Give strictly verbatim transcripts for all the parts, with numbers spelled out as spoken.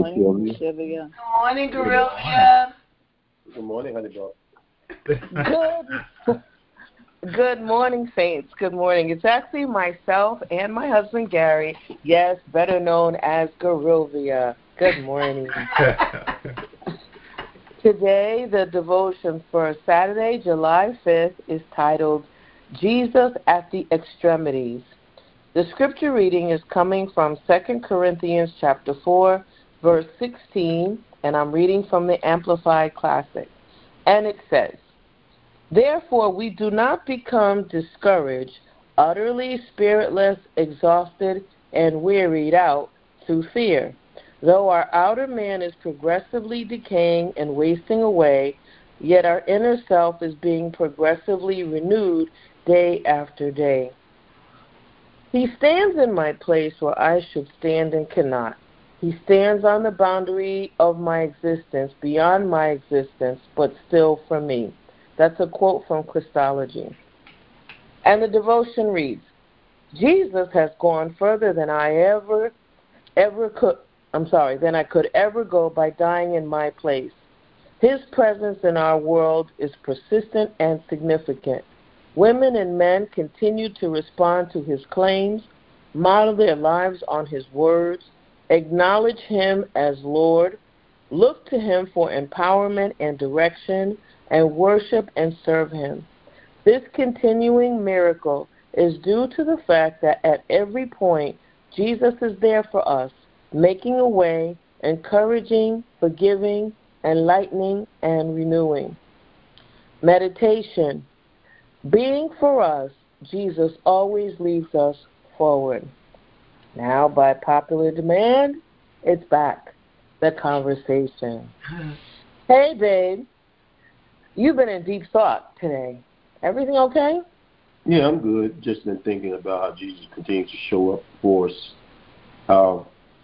morning, Sylvia. Sylvia. Good morning, Good morning. Gorilla. Good morning, honey dog. Good. Good morning, Saints. Good morning. It's actually myself and my husband, Gary. Yes, better known as Garovia. Good morning. Today, the devotion for Saturday, July fifth, is titled, Jesus at the Extremities. The scripture reading is coming from Second Corinthians chapter four, verse sixteen, and I'm reading from the Amplified Classic. And it says, Therefore we do not become discouraged, utterly spiritless, exhausted, and wearied out through fear. Though our outer man is progressively decaying and wasting away, yet our inner self is being progressively renewed day after day. He stands in my place where I should stand and cannot. He stands on the boundary of my existence, beyond my existence, but still for me. That's a quote from Christology. And the devotion reads, Jesus has gone further than I ever, ever could, I'm sorry, than I could ever go by dying in my place. His presence in our world is persistent and significant. Women and men continue to respond to his claims, model their lives on his words, acknowledge him as Lord, look to him for empowerment and direction, and worship and serve him. This continuing miracle is due to the fact that at every point, Jesus is there for us, making a way, encouraging, forgiving, enlightening, and renewing. Meditation. Being for us, Jesus always leads us forward. Now, by popular demand, it's back. The conversation. Hey, babe. You've been in deep thought today. Everything okay? Yeah, I'm good. Just been thinking about how Jesus continues to show up for us, how,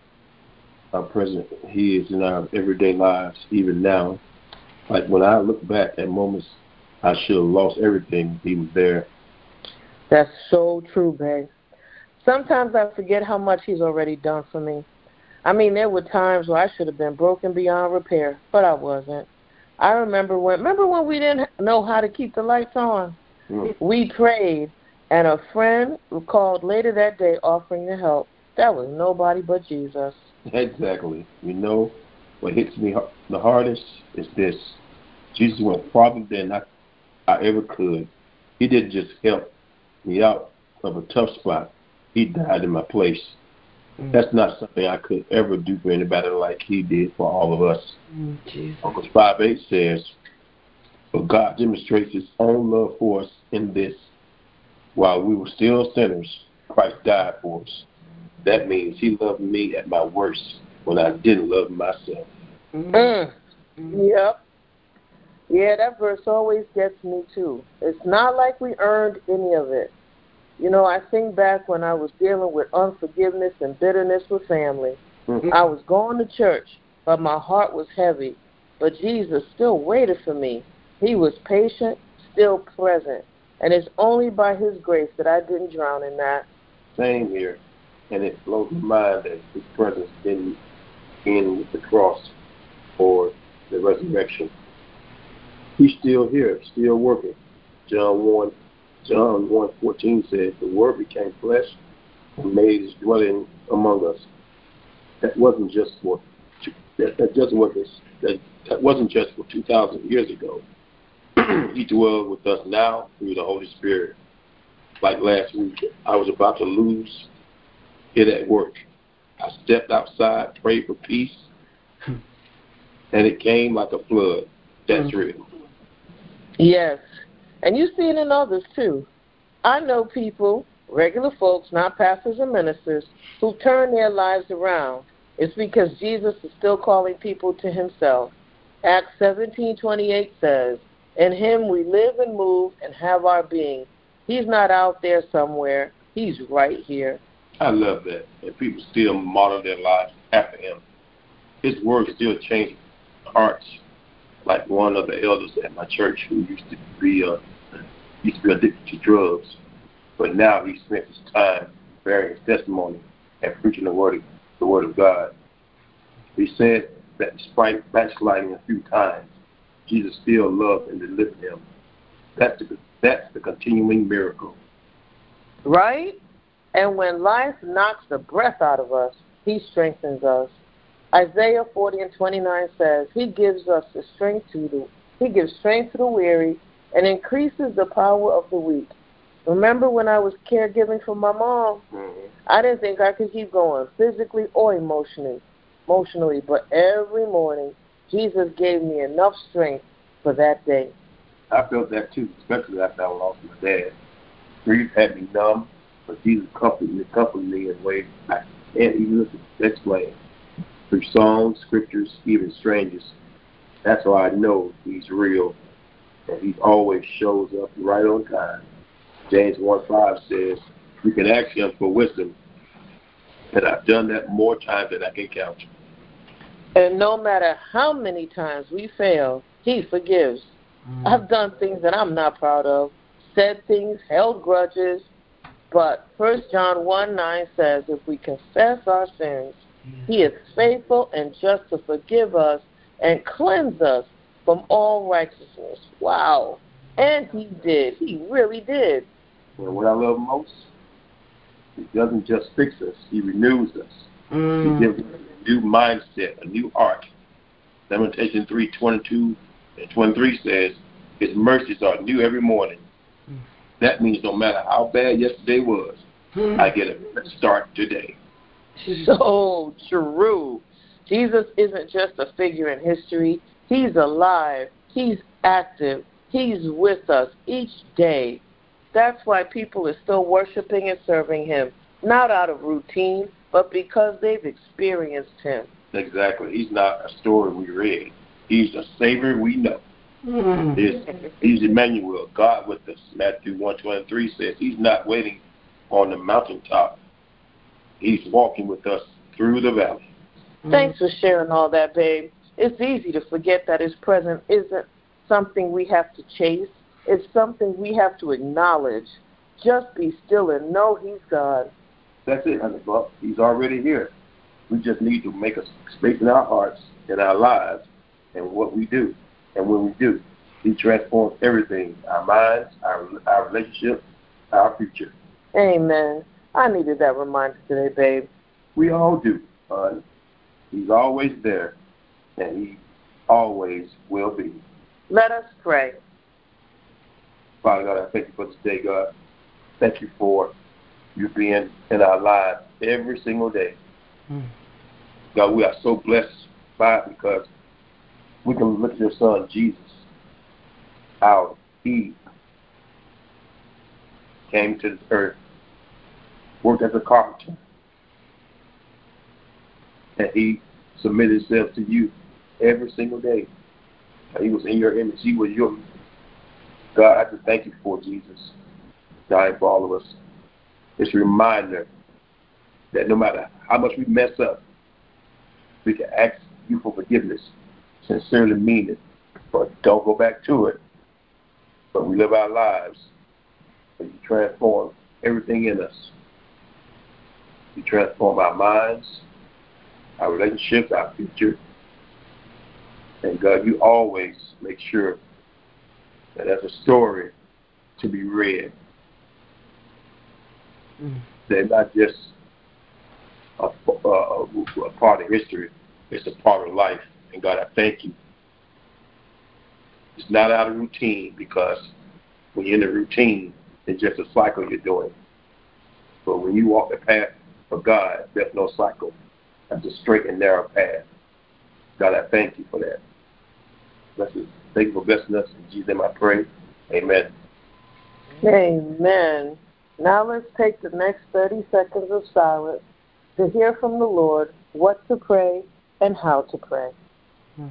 how present he is in our everyday lives, even now. Like when I look back at moments I should have lost everything, he was there. That's so true, babe. Sometimes I forget how much he's already done for me. I mean, there were times where I should have been broken beyond repair, but I wasn't. I remember when, remember when we didn't know how to keep the lights on? Mm. We prayed, and a friend called later that day offering to help. That was nobody but Jesus. Exactly. You know, what hits me the hardest is this. Jesus went farther than I, I ever could. He didn't just help me out of a tough spot. He died in my place. Mm. That's not something I could ever do for anybody like he did for all of us. Mm, Jesus. Romans five eight says, But God demonstrates his own love for us in this. While we were still sinners, Christ died for us. That means he loved me at my worst when I didn't love myself. Mm. Mm. Yep. Yeah, that verse always gets me too. It's not like we earned any of it. You know, I think back when I was dealing with unforgiveness and bitterness with family. Mm-hmm. I was going to church, but my heart was heavy. But Jesus still waited for me. He was patient, still present. And it's only by his grace that I didn't drown in that. Same here. And it blows my mind that his presence didn't end with the cross or the resurrection. He's still here, still working. John one, John one fourteen says, the Word became flesh and made his dwelling among us. That wasn't just for that, that just wasn't that, that wasn't just for two thousand years ago. He dwells with us now through the Holy Spirit. Like last week, I was about to lose it at work. I stepped outside, prayed for peace, and it came like a flood. That's mm-hmm. real. Yes, and you see it in others too. I know people, regular folks, not pastors and ministers, who turn their lives around. It's because Jesus is still calling people to himself. Acts seventeen twenty-eight says, in him we live and move and have our being. He's not out there somewhere. He's right here. I love that. And people still model their lives after him. His word still changes hearts. Like one of the elders at my church who used to be uh, used to be addicted to drugs, but now he spent his time bearing his testimony and preaching the word of, the word of God. He said that despite backsliding a few times, Jesus still loved and delivered him. That's the, that's the continuing miracle. Right? And when life knocks the breath out of us, he strengthens us. Isaiah forty and twenty-nine says, He gives us the strength to the He gives strength to the weary and increases the power of the weak. Remember when I was caregiving for my mom? Mm-hmm. I didn't think I could keep going, physically or emotionally. Emotionally, but every morning, Jesus gave me enough strength for that day. I felt that too, especially after I lost my dad. Grief had me numb, but Jesus comforted me, comforted me in ways I can't even explain. Through songs, scriptures, even strangers. That's why I know he's real, and he always shows up right on time. James one five says, you can ask him for wisdom, and I've done that more times than I can count. And no matter how many times we fail, he forgives. Mm. I've done things that I'm not proud of, said things, held grudges, but First John one nine says, if we confess our sins, he is faithful and just to forgive us and cleanse us from all righteousness. Wow. And he did. He really did. Well, what I love most, he doesn't just fix us, he renews us. Mm. He gives us a new mindset, a new heart. Lamentation three twenty-two and twenty-three says, his mercies are new every morning. Mm. That means no matter how bad yesterday was, mm. I get a start today. So true. Jesus isn't just a figure in history. He's alive. He's active. He's with us each day. That's why people are still worshiping and serving him, not out of routine, but because they've experienced him. Exactly. He's not a story we read. He's the Savior we know. Mm. He's, he's Emmanuel, God with us. Matthew one twenty-three says he's not waiting on the mountaintop. He's walking with us through the valley. Thanks for sharing all that, babe. It's easy to forget that his presence isn't something we have to chase. It's something we have to acknowledge. Just be still and know he's God. That's it, honey buck. He's already here. We just need to make a space in our hearts, in our lives, and what we do. And when we do, he transforms everything, our minds, our, our relationships, our future. Amen. I needed that reminder today, babe. We all do, hon. He's always there, and he always will be. Let us pray. Father God, I thank you for this day, God. Thank you for you being in our lives every single day. Mm. God, we are so blessed by it because we can look at your son, Jesus, how he came to this earth, worked as a carpenter, and he submitted himself to you every single day. He was in your image. He was your God. I just thank you for Jesus dying for all of us. It's a reminder that no matter how much we mess up, we can ask you for forgiveness, sincerely mean it, but don't go back to it. But we live our lives, and you transform everything in us. You transform our minds, our relationships, our future. And God, you always make sure that there's a story to be read. Mm. They're not just a, a, a part of history, it's a part of life. And God, I thank you. It's not out of routine, because when you're in a routine, it's just a cycle you're doing. But when you walk the path of God, there's no cycle. That's a straight and narrow path. God, I thank you for that. Blessed, thank you for blessing us. In Jesus' name I pray. Amen. Amen. Now let's take the next thirty seconds of silence to hear from the Lord what to pray and how to pray. Hmm.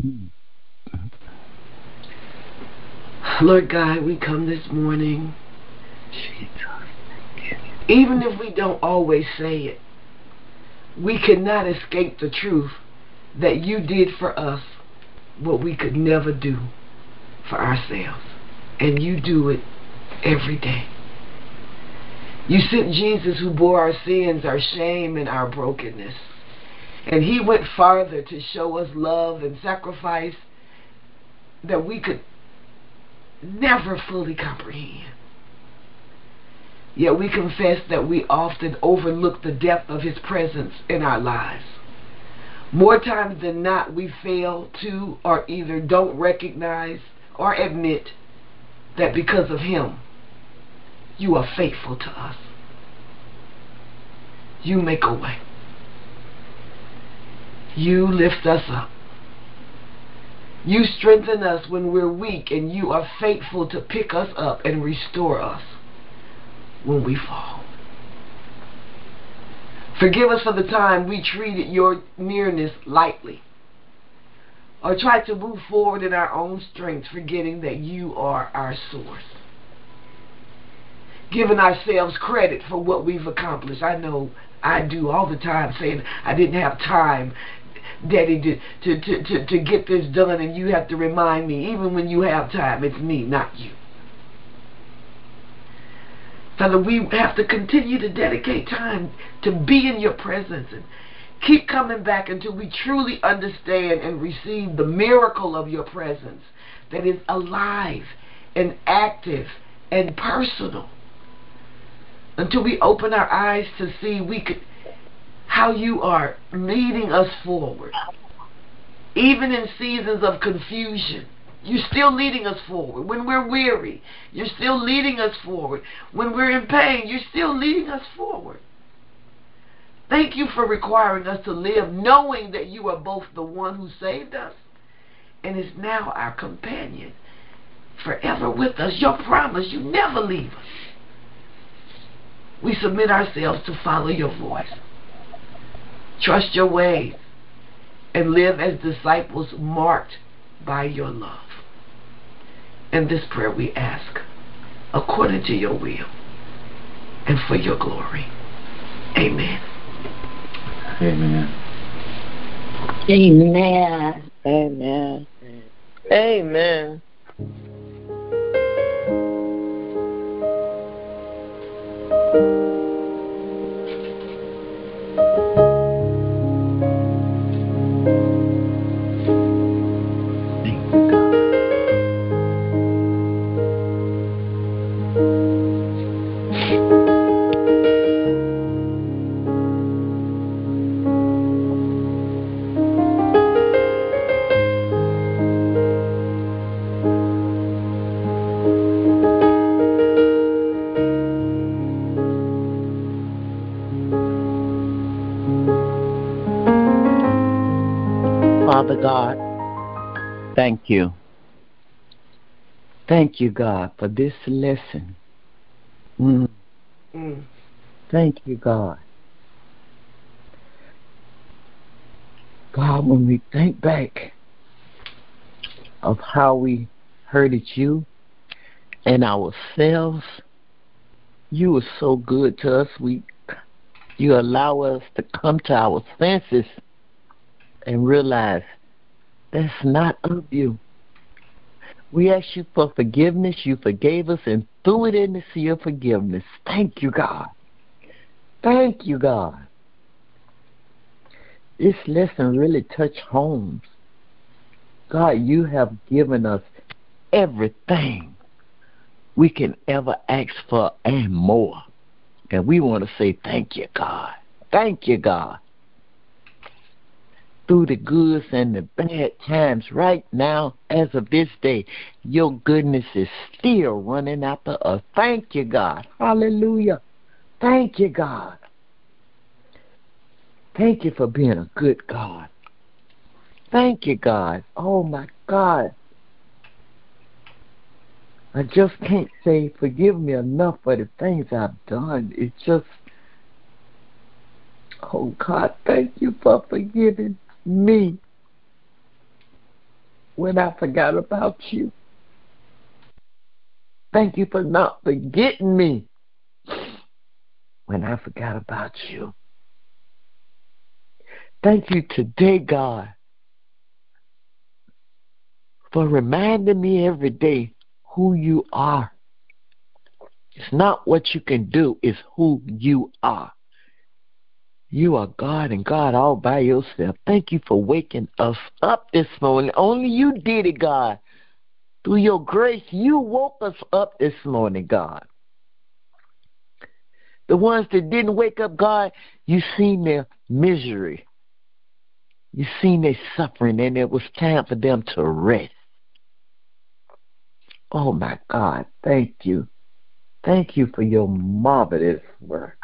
Lord God, we come this morning. Even if we don't always say it, we cannot escape the truth that you did for us what we could never do for ourselves. And you do it every day. You sent Jesus who bore our sins, our shame, and our brokenness. And he went farther to show us love and sacrifice that we could never fully comprehend. Yet we confess that we often overlook the depth of his presence in our lives. More times than not, we fail to or either don't recognize or admit that because of him, you are faithful to us. You make a way. You lift us up. You strengthen us when we're weak, and you are faithful to pick us up and restore us when we fall. Forgive us for the time we treated your nearness lightly or tried to move forward in our own strength, forgetting that you are our source. Giving ourselves credit for what we've accomplished. I know I do all the time, saying I didn't have time, Daddy, to, to, to, to, to get this done, and you have to remind me, even when you have time, it's me, not you. Father, we have to continue to dedicate time to be in your presence and keep coming back until we truly understand and receive the miracle of your presence that is alive and active and personal. Until we open our eyes to see we could, how you are leading us forward. Even in seasons of confusion, you're still leading us forward. When we're weary, you're still leading us forward. When we're in pain, you're still leading us forward. Thank you for requiring us to live knowing that you are both the one who saved us and is now our companion, forever with us. Your promise, you never leave us. We submit ourselves to follow your voice, trust your ways, and live as disciples marked by your love. In this prayer we ask, according to your will and for your glory. Amen. Amen. Amen. Amen. Amen. Father God, thank you. Thank you, God, for this lesson. Mm. Mm. Thank you, God. God, when we think back of how we hurted you and ourselves, you were so good to us. We, you allow us to come to our senses and realize that's not of you. We ask you for forgiveness. You forgave us and threw it in the sea of forgiveness. Thank you, God. Thank you, God. This lesson really touched homes. God, you have given us everything we can ever ask for and more. And we want to say thank you, God. Thank you, God. Through the goods and the bad times, right now, as of this day, your goodness is still running after us. Thank you, God. Hallelujah. Thank you, God. Thank you for being a good God. Thank you, God. Oh, my God. I just can't say forgive me enough for the things I've done. It's just, oh, God, thank you for forgiving me. when I forgot about you. Thank you for not forgetting me when I forgot about you. Thank you today, God, for reminding me every day who you are. It's not what you can do, it's who you are. You are God and God all by yourself. Thank you for waking us up this morning. Only you did it, God. Through your grace, you woke us up this morning, God. The ones that didn't wake up, God, you seen their misery. You seen their suffering, and it was time for them to rest. Oh, my God, thank you. Thank you for your marvelous work.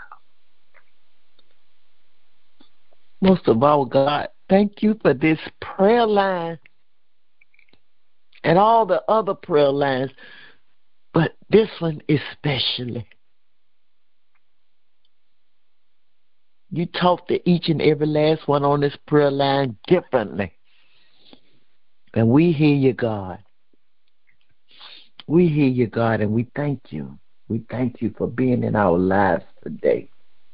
Most of all, God, thank you for this prayer line and all the other prayer lines, but this one especially. You talk to each and every last one on this prayer line differently. And we hear you, God. We hear you, God, and we thank you. We thank you for being in our lives today.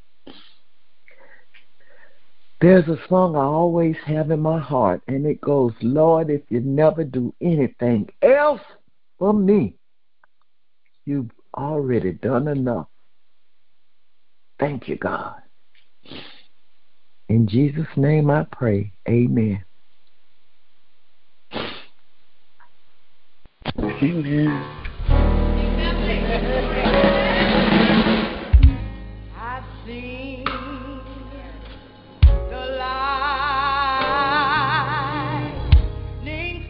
There's a song I always have in my heart, and it goes, Lord, if you never do anything else for me, you've already done enough. Thank you, God. In Jesus' name I pray. Amen. Amen. I've seen the lightning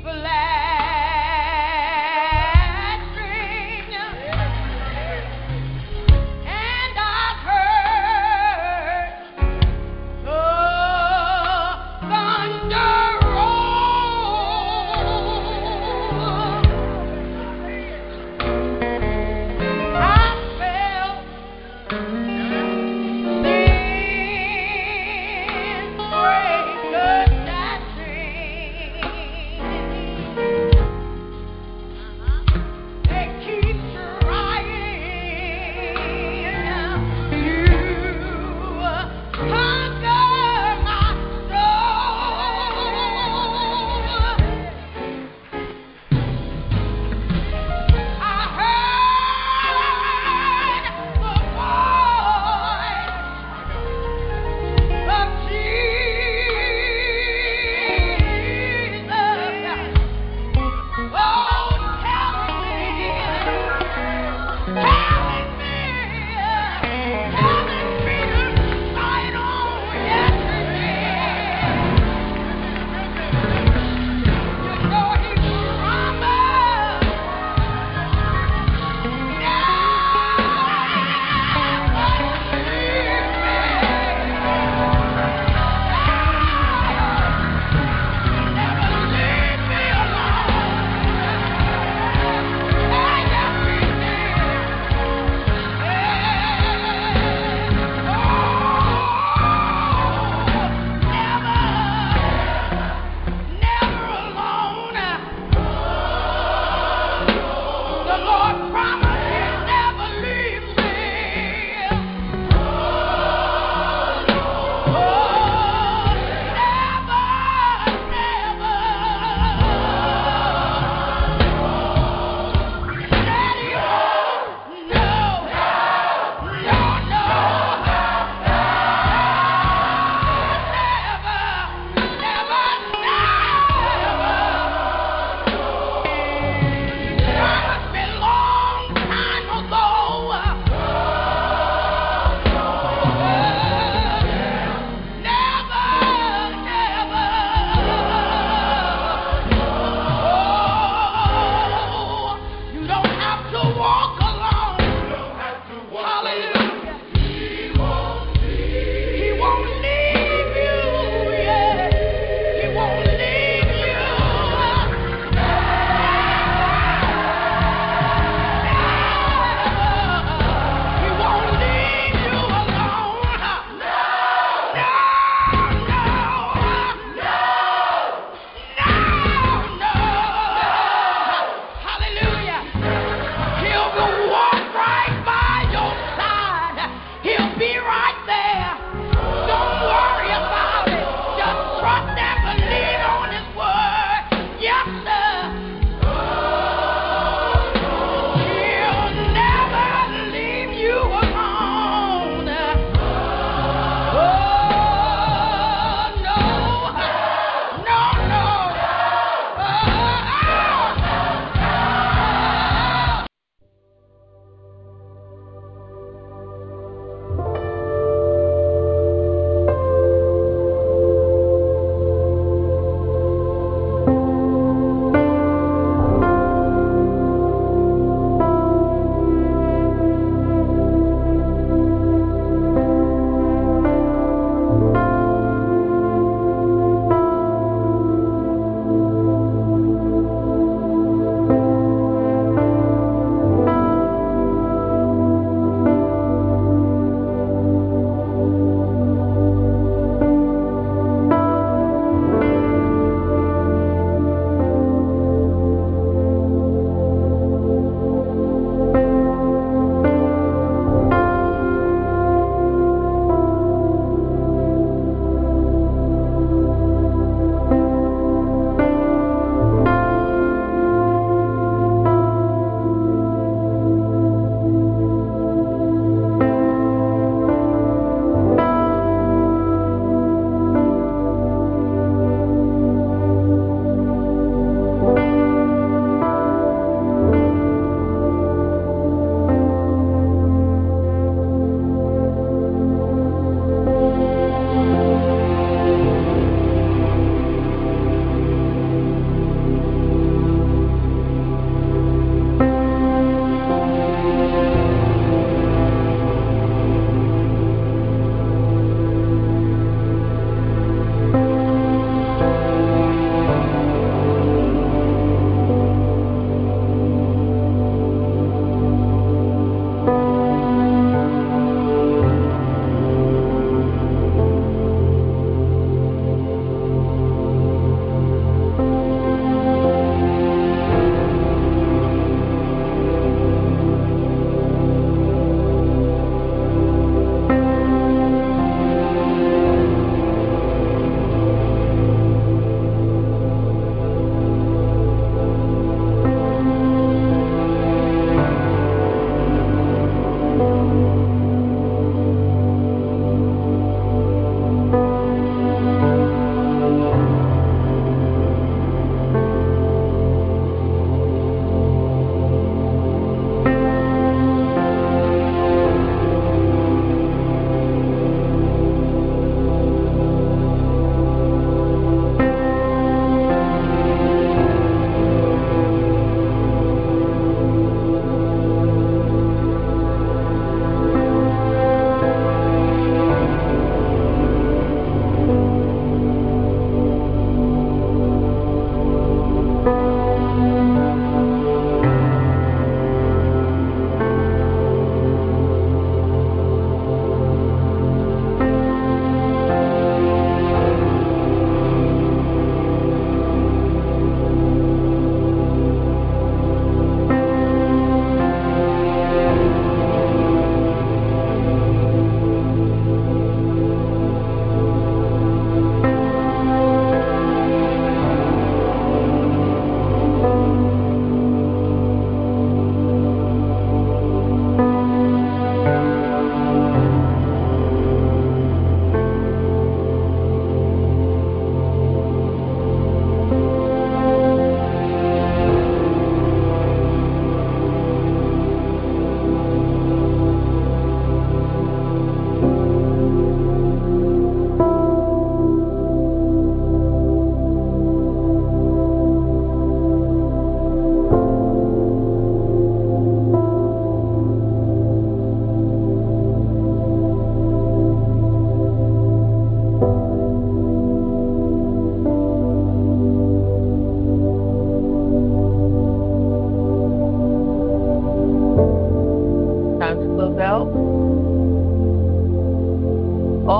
flashing, and I've heard the thunder roll. I felt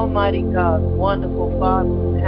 Almighty God, wonderful Father in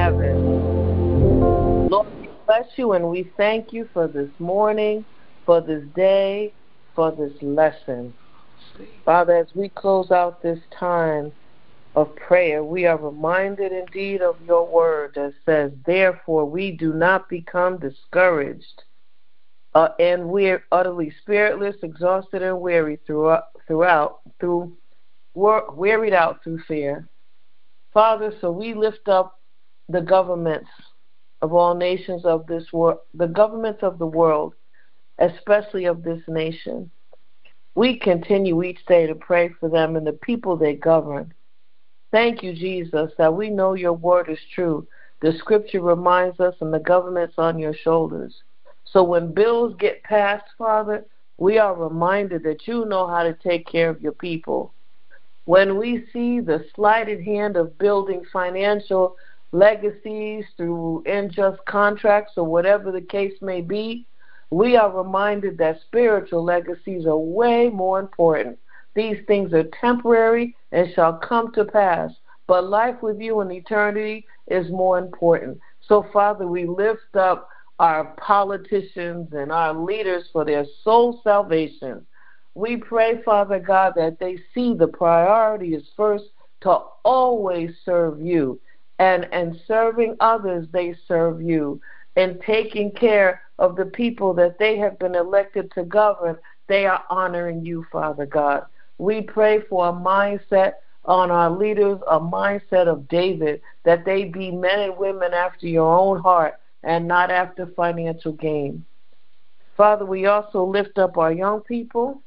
heaven. Lord, we bless you and we thank you for this morning, for this day, for this lesson. Father, as we close out this time of prayer, we are reminded indeed of your word that says, therefore we do not become discouraged uh, and we're utterly spiritless, exhausted, and weary throughout, throughout through wearied out through fear. Father, so we lift up the governments of all nations of this world, the governments of the world, especially of this nation. We continue each day to pray for them and the people they govern. Thank you, Jesus, that we know your word is true. The scripture reminds us, and the government's on your shoulders. So when bills get passed, Father, we are reminded that you know how to take care of your people. When we see the slighted hand of building financial legacies through unjust contracts or whatever the case may be, we are reminded that spiritual legacies are way more important. These things are temporary and shall come to pass, but life with you in eternity is more important. So, Father, we lift up our politicians and our leaders for their soul salvation. We pray, Father God, that they see the priority is first to always serve you, and, and serving others, they serve you, and taking care of the people that they have been elected to govern, they are honoring you, Father God. We pray for a mindset on our leaders, a mindset of David, that they be men and women after your own heart and not after financial gain. Father, we also lift up our young people.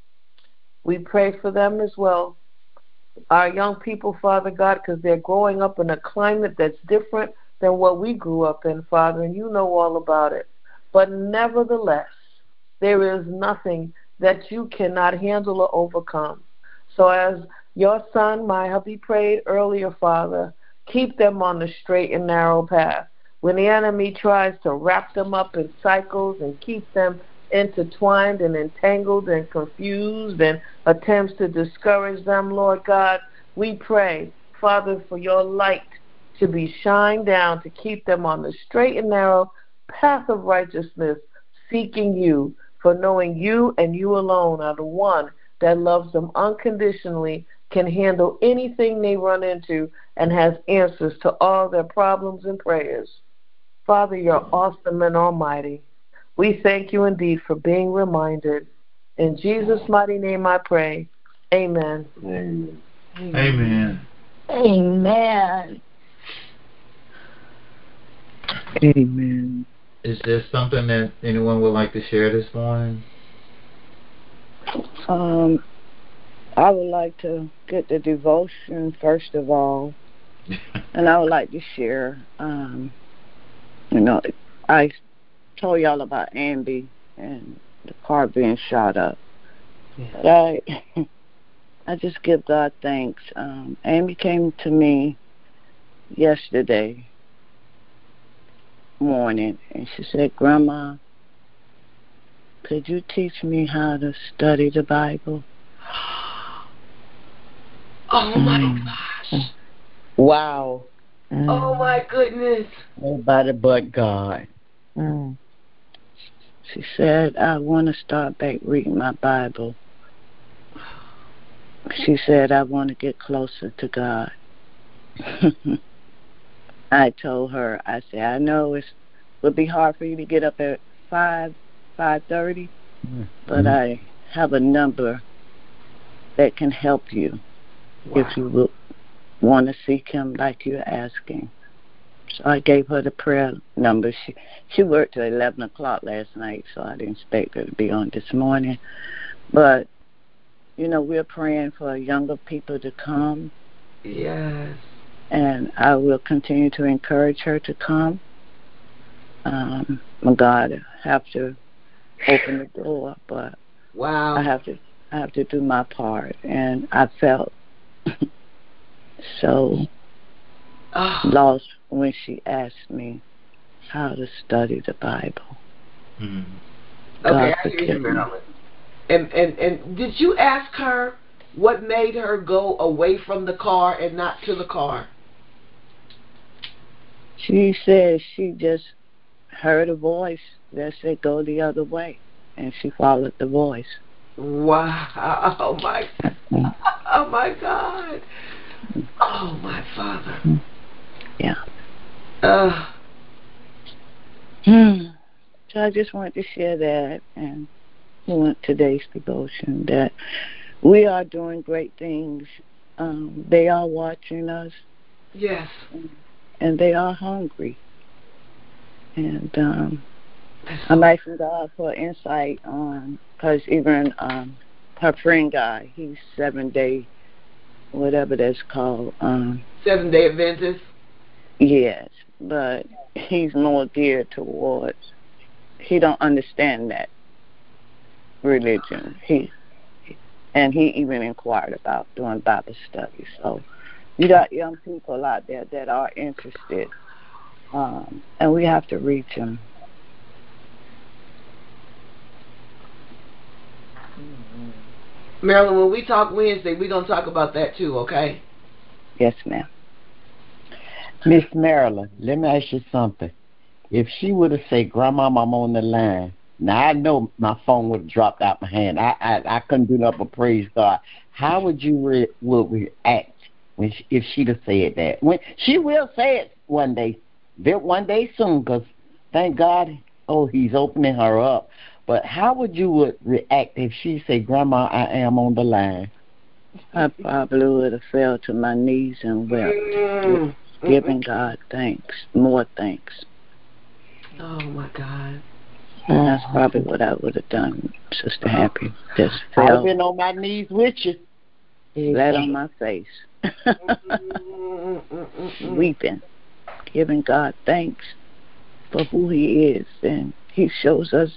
We pray for them as well. Our young people, Father God, because they're growing up in a climate that's different than what we grew up in, Father, and you know all about it. But nevertheless, there is nothing that you cannot handle or overcome. So as your son, my hubby, prayed earlier, Father, keep them on the straight and narrow path. When the enemy tries to wrap them up in cycles and keep them intertwined and entangled and confused and attempts to discourage them, Lord God, we pray, Father, for your light to be shined down to keep them on the straight and narrow path of righteousness, seeking you, for knowing you and you alone are the one that loves them unconditionally, can handle anything they run into, and has answers to all their problems and prayers. Father, you're awesome and almighty. We thank you indeed for being reminded. In Jesus' mighty name I pray. Amen. Amen. Amen. Amen. Amen. Is there something that anyone would like to share this morning? Um, I would like to get the devotion first of all, and I would like to share. Um, you know, I told y'all about Ambi and the car being shot up. But I, I just give God thanks. Um, Ambi came to me yesterday morning, and she said, "Grandma, could you teach me how to study the Bible?" Oh my Mm. gosh. Wow. Mm. Oh my goodness. Nobody but God. Mm. She said, "I want to start back reading my Bible." She said, "I want to get closer to God." I told her, I said, "I know it would be hard for you to get up at five, five thirty, Mm-hmm. but I have a number that can help you Wow. if you would want to seek Him like you're asking." So I gave her the prayer number. She she worked till eleven o'clock last night, so I didn't expect her to be on this morning. But, you know, we're praying for younger people to come. Yes. And I will continue to encourage her to come. Um, God, I have to open the door, but Wow. I have to I have to do my part. And I felt so Oh. lost when she asked me how to study the Bible. Mm. Okay, God I hear you, forgive me. Marilyn. And, and and did you ask her What made her go away from the car and not to the car? She said she just heard a voice that said go the other way, and she followed the voice. Wow. Oh, my, oh, my God. Oh, my Father. Yeah. Uh, Hmm. So I just wanted to share that and want today's devotion that we are doing great things. Um, they are watching us. yes. And they are hungry. And um, I'm asking God for insight on, because even um, her friend guy, he's seven day, whatever that's called. Um, Seven Day Adventist? Yes, but he's more geared towards, he don't understand that religion. He And he even inquired about doing Bible study. So you got young people out there that are interested, um, and we have to reach them. Marilyn, when we talk Wednesday, we're going to talk about that too, okay? Yes, ma'am. Miss Marilyn, let me ask you something. If she would have said, Grandmama, I'm on the line, now I know my phone would have dropped out my hand. I I, I couldn't do nothing but praise God. How would you re- would react when she, if she'd have said that? When she will say it one day, one day soon, because thank God, oh, he's opening her up. But how would you would react if she said, Grandma, I am on the line? I probably would have fell to my knees and wept, Mm. giving God thanks, more thanks. Oh, my God. And that's probably what I would have done, Sister Happy. Just I've fell, been on my knees with you. flat on my face, weeping, giving God thanks for who He is. And He shows us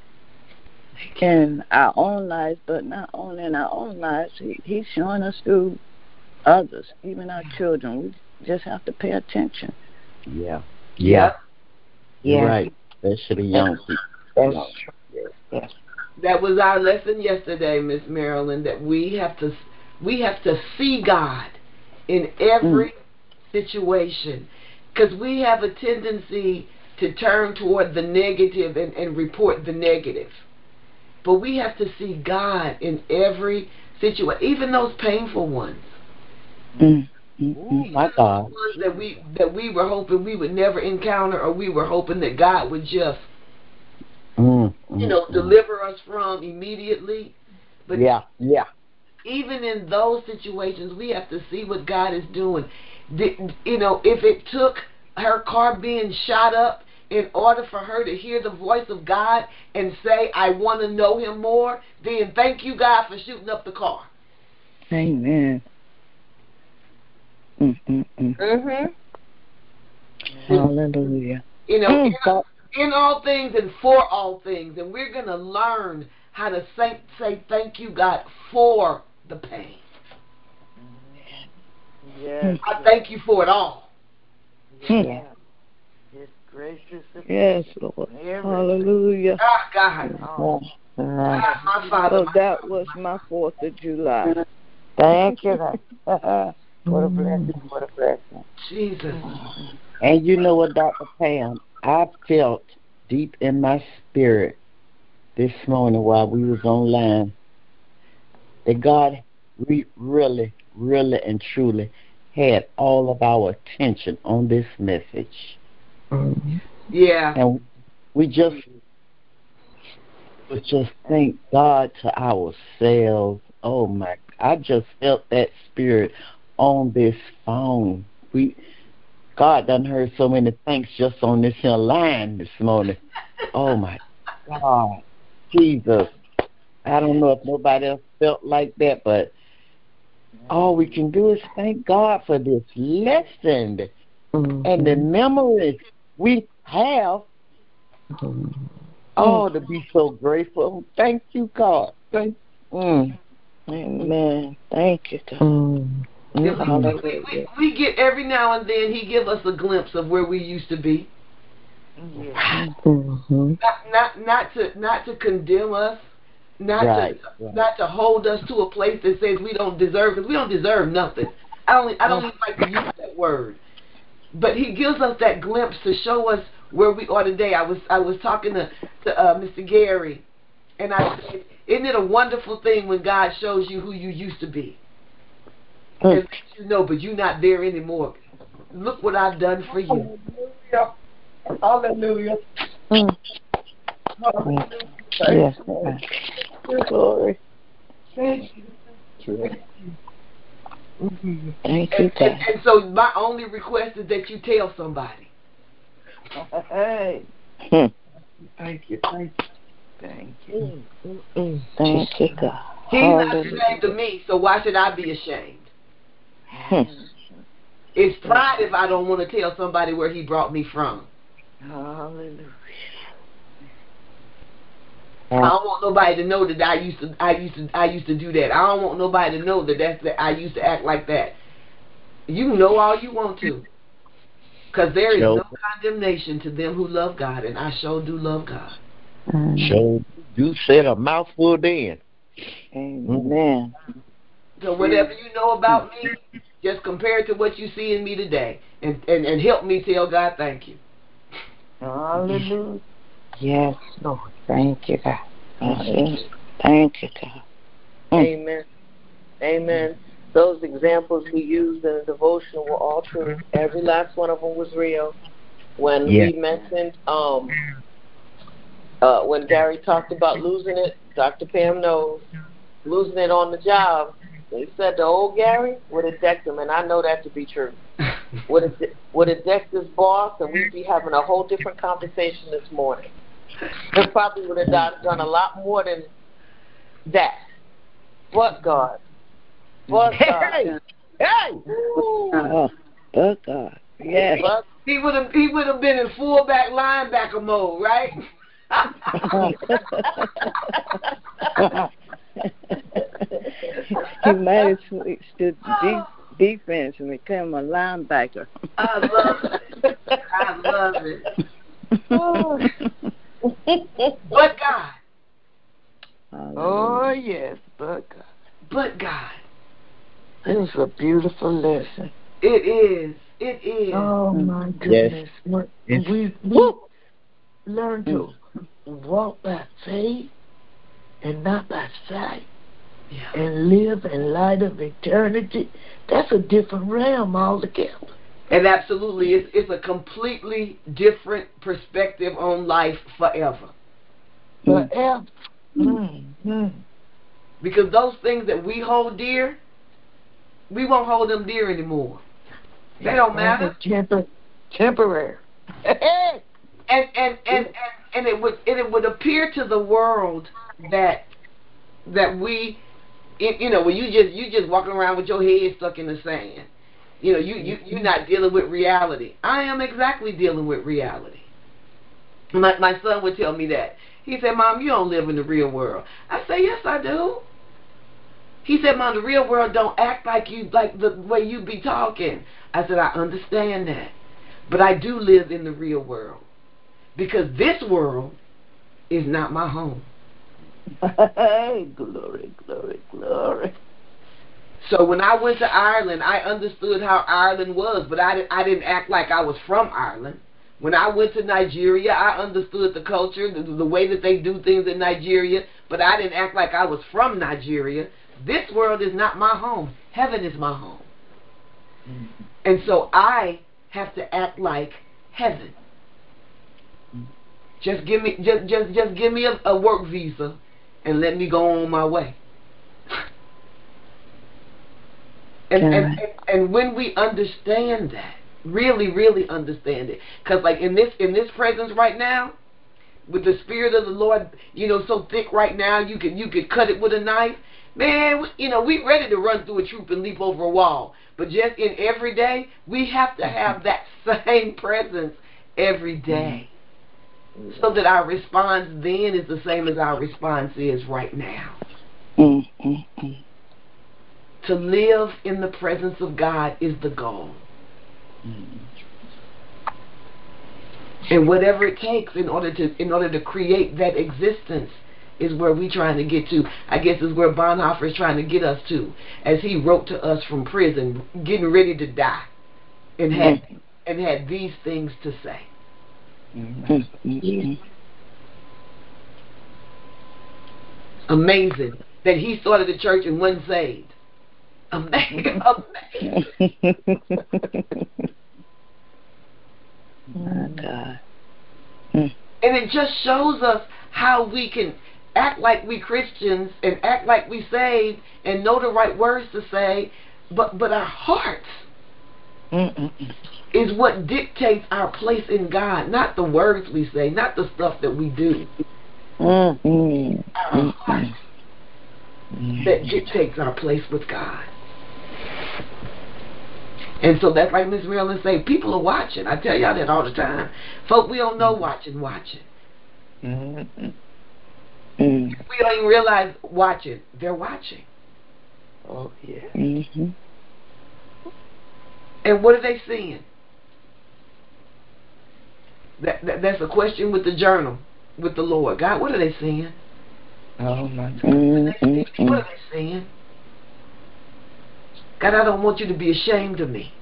in our own lives, but not only in our own lives, he, He's showing us through others, even our children. We just have to pay attention. Yeah. Yeah. You're Yeah. right. Especially young people. That's true. Yes. That was our lesson yesterday, Miss Marilyn, that we have to we have to see God in every mm. situation, because we have a tendency to turn toward the negative and, and report the negative. But we have to see God in every situation, even those painful ones. Mm. Oh my God! Ones that we that we were hoping we would never encounter, or we were hoping that God would just Mm, you know, mm, deliver us from immediately. But yeah, yeah. even in those situations, we have to see what God is doing. The, you know, if it took her car being shot up in order for her to hear the voice of God and say, I want to know Him more, then thank you, God, for shooting up the car. Amen. Mm-mm-mm. Mm-hmm. Hallelujah. You know, in, in all things and for all things. And we're going to learn how to say, say thank you, God, for the pain. Yes. I thank you for it all. Yeah. His gracious. Yes, Lord. Hallelujah. Ah, God. Oh. Ah, my Father. So that was my fourth of July. Thank you. What a blessing. What a blessing. Jesus. And you know what, Doctor Pam? I felt deep in my spirit this morning while we was online that God re- really, really and truly had all of our attention on this message. Yeah. And we just we just thank God to ourselves. Oh my, I just felt that spirit on this phone. We God done heard so many things just on this here line this morning. Oh my God. Jesus. I don't know if nobody else felt like that, but all we can do is thank God for this lesson mm-hmm. and the memories we have. Mm-hmm. Oh, to be so grateful. Thank you, God. Thank mm. Amen. Thank you, God. Mm. We, we, we get every now and then He give us a glimpse of where we used to be. Yeah. Mm-hmm. Not, not not to not to condemn us, Not Right, to right. not to hold us to a place that says we don't deserve, because we don't deserve nothing. I don't I don't even like to use that word. But he gives us that glimpse to show us where we are today. I was I was talking to, to uh, Mister Gary, and I said, isn't it a wonderful thing when God shows you who you used to be? And lets you know, but you're not there anymore. Look what I've done for you. Hallelujah. Mm. Hallelujah. Yes. Glory. Thank you. Thank you, And, and, God. and so my only request is that you tell somebody. Hey. Hmm. Thank you. Thank you. Thank you. Mm-mm. Thank you, God. He's not Hallelujah. ashamed of me, so why should I be ashamed? Hmm. It's pride if I don't want to tell somebody where he brought me from. Hallelujah. I don't want nobody to know that I used to, I used to, I used to do that. I don't want nobody to know that that's that I used to act like that. You can know all you want to, because there is Show, no condemnation to them who love God, and I sure do love God. show. You said a mouthful then. Amen. So whatever you know about me, just compare it to what you see in me today, and and, and help me tell God thank you. Hallelujah. Yes, Lord. Thank you, God. Hallelujah. Thank you, God. Mm. Amen. Amen. Those examples we used in the devotional were all true. Every last one of them was real. When Yeah. we mentioned, um, uh, when Gary talked about losing it, Doctor Pam knows, losing it on the job. They said the old Gary would have decked him, and I know that to be true. Would have would have decked his boss, and we'd be having a whole different conversation this morning. It probably would have done, done a lot more than that. But God. But God. Hey, hey. Oh, but God. Yes. But He would have he would have been in fullback linebacker mode, right? He might have switched to de- defense and become a linebacker. I love it. I love it. But God. Oh, yes, but God. But God. It was a beautiful lesson. It is. It is. Oh, my Yes. goodness. What- Yes. We, we learn to walk by faith and not by sight, Yeah. and live in light of eternity. That's a different realm altogether. And absolutely, it's, it's a completely different perspective on life forever. Forever. Mm-hmm. Because those things that we hold dear, we won't hold them dear anymore. They don't matter. Tempor- temporary. And and, and, and, and it would and it would appear to the world that that we, it, you know, when you just you just walking around with your head stuck in the sand. You know, you, you, you're not dealing with reality. I am exactly dealing with reality. My, my son would tell me that. He said, Mom, you don't live in the real world. I say, yes, I do. He said, Mom, the real world don't act like you, like the way you be talking. I said, I understand that. But I do live in the real world. Because this world is not my home. Hey, glory, glory, glory. So when I went to Ireland, I understood how Ireland was, but I, I didn't act like I was from Ireland. When I went to Nigeria, I understood the culture, the, the way that they do things in Nigeria, but I didn't act like I was from Nigeria. This world is not my home. Heaven is my home. Mm-hmm. And so I have to act like heaven. Just give me just just just give me a, a work visa and let me go on my way. And, and, and and when we understand that, really, really understand it, because like in this in this presence right now, with the Spirit of the Lord, you know, so thick right now, you could you could cut it with a knife, man. You know, we ready to run through a troop and leap over a wall, but just in every day, we have to have that same presence every day, so that our response then is the same as our response is right now. Mm-hmm. To live in the presence of God is the goal. Mm-hmm. And whatever it takes in order to in order to create that existence is where we're trying to get to. I guess is where Bonhoeffer is trying to get us to, as he wrote to us from prison, getting ready to die, and had mm-hmm. and had these things to say. Mm-hmm. Amazing that he started the church and wasn't saved. Amazing. Amazing. My God. And it just shows us how we can act like we Christians and act like we saved and know the right words to say, but but our hearts Mm-mm. is what dictates our place in God, not the words we say, not the stuff that we do. Mm-mm. Our hearts that dictates our place with God. And so that's like Miss Marilyn say, people are watching. I tell y'all that all the time. Folk, we don't know watching, watching. Mm-hmm. Mm. We don't even realize watching. They're watching. Oh, yeah. Mm-hmm. And what are they seeing? That, that That's a question with the journal, with the Lord. God, what are they seeing? Oh, my God. Mm-hmm. What are they seeing? God, I don't want you to be ashamed of me.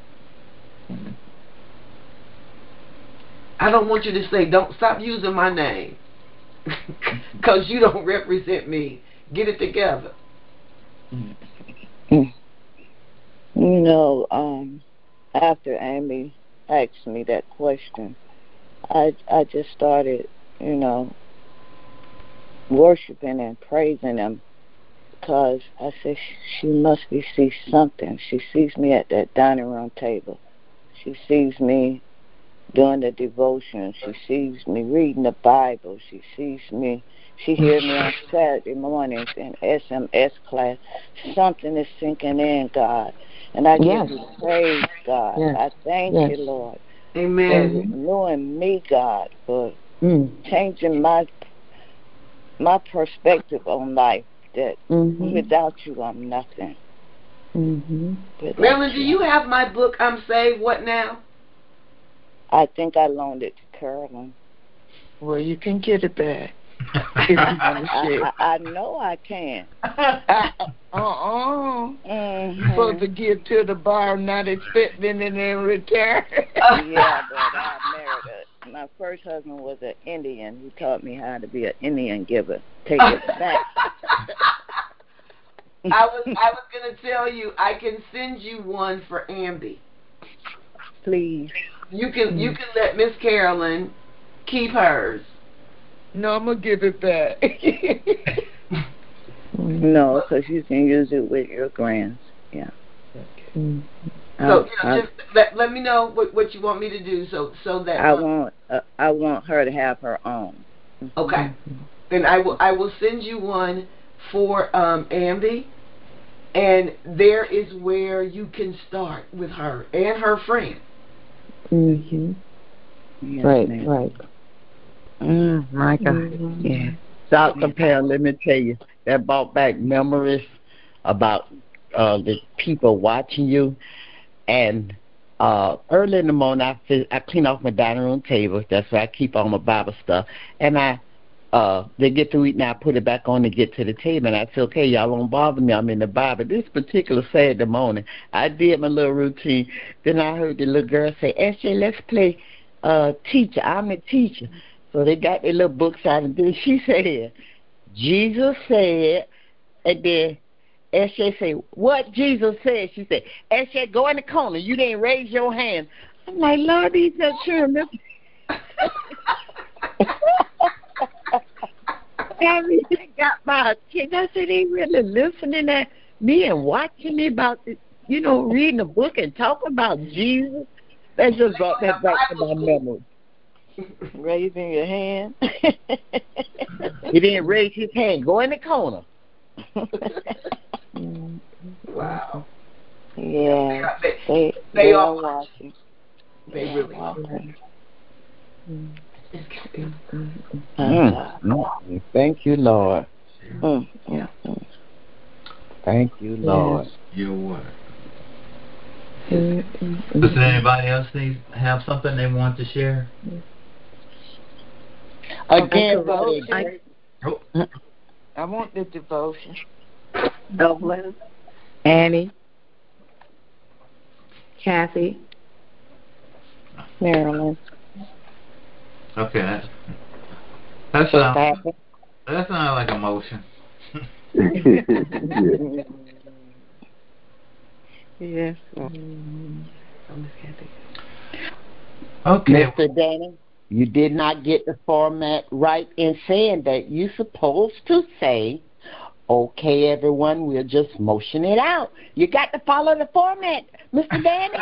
I don't want you to say, don't stop using my name. Because you don't represent me. Get it together. You know, um, after Amy asked me that question, I I just started, you know, worshiping and praising him, because I said, she must be see something. She sees me at that dining room table. She sees me doing the devotion. She sees me reading the Bible. She sees me. She hears me on Saturday mornings in S M S class. Something is sinking in, God. And I yes. give you praise, God. Yes. I thank yes. you, Lord. Amen. For renewing me, God, for mm. changing my my perspective on life, that mm-hmm. without you, I'm nothing. Mm-hmm. Marilyn, do you have my book, I'm Saved, What Now? I think I loaned it to Carolyn. Well, you can get it back. If you want to share. I, I, I know I can. uh-uh. Mm-hmm. Supposed to give to the bar, not expecting it in return. Yeah, but I married a, my first husband was an Indian. He taught me how to be an Indian giver. Take it back. I was I was gonna tell you, I can send you one for Ambi. Please. You can you can let Miss Carolyn keep hers. No, I'm gonna give it back. No, because you can use it with your grands. Yeah. Okay. So you know, just let let me know what, what you want me to do, so so that I um, want uh, I want her to have her own. Okay. Mm-hmm. Then I will I will send you one for um, Ambi, and there is where you can start with her and her friend. Mhm. Yes, right. ma'am. Right. Mm, my God. Mm-hmm. Yeah. Doctor Pam, let me tell you, that brought back memories about uh, the people watching you. And uh, early in the morning, I, feel, I clean off my dining room table. That's where I keep all my Bible stuff. And I, uh, they get to eat, and I put it back on to get to the table. And I say, okay, y'all don't bother me. I'm in the Bible. This particular Saturday morning, I did my little routine. Then I heard the little girl say, S J, let's play uh, teacher. I'm a teacher. So they got their little books out, and then she said, Jesus said, and then S J said, what Jesus said? She said, S J, go in the corner. You didn't raise your hand. I'm like, Lord, these are children. I mean, they got my attention. I said, they really listening at me and watching me about, the, you know, reading a book and talking about Jesus. That just brought that back to my memory. Raising your hand. He didn't raise his hand. Go in the corner. Wow. Yeah. They, they, they, they are are watching. They yeah, really watching. Mm. Mm. Thank you, Lord. Mm. Yeah. Thank you, Lord. You're what? Does anybody else need, have something they want to share? Again, buddy. Oh. I want the devotion. Dublin. Annie, Kathy, Marilyn. Okay. That, that sounds that sounds like a motion. Yes. Okay. Mister Danny, you did not get the format right in saying that you're supposed to say, okay, everyone, we'll just motion it out. You got to follow the format, Mister Danny.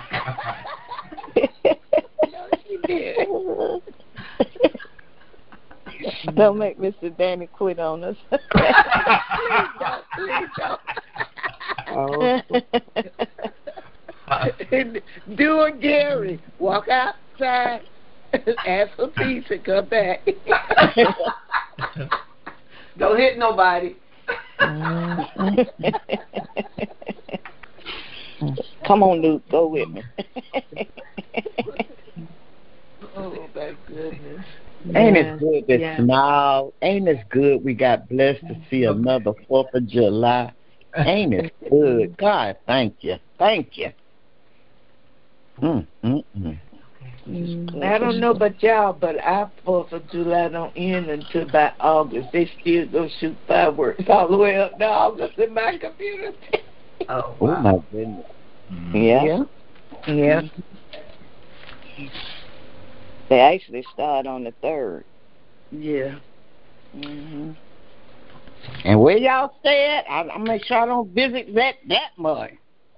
Don't make Mister Danny quit on us. Please don't. Please don't. Oh. Do a Gary. Walk outside, ask for peace, and come back. Don't hit nobody. Come on, Luke. Go with me. Oh, my goodness. Ain't it good to yeah. smile? Ain't it good we got blessed to see another fourth of July? Ain't it good? God, thank you. Thank you. Mm, mm, mm. I don't know about y'all, but our fourth of July don't end until about August. They still go shoot fireworks all the way up to August in my computer. Oh, Oh, wow. my goodness. Yeah. Yeah. They actually start on the third. Yeah. Mhm. And where y'all stay at, I, I make sure I don't visit that that much.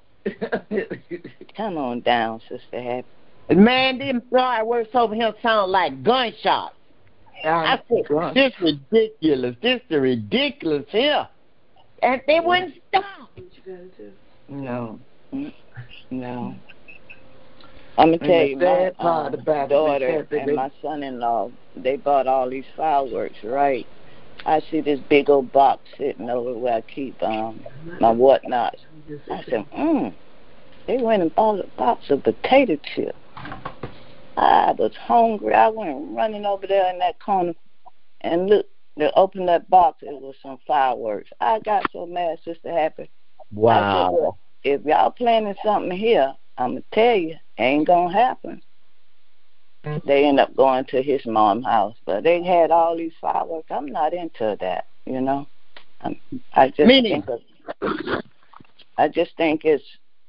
Come on down, Sister Happy. Man, them fireworks over here sound like gunshots. I said, this ridiculous. This is ridiculous here. And they wouldn't stop. No. No. I'm going to tell you, my um, daughter and my son-in-law, they bought all these fireworks, right? I see this big old box sitting over where I keep um, my whatnot. I said, mm. They went and bought a box of potato chips. I was hungry. I went running over there in that corner and look, they opened that box. It was some fireworks. I got so mad, Sister Happy. Wow. I said, well, if y'all planning something here, I'm going to tell you, ain't going to happen. They end up going to his mom's house. But they had all these fireworks. I'm not into that, you know. I'm, I just Meaning? think of, I just think it's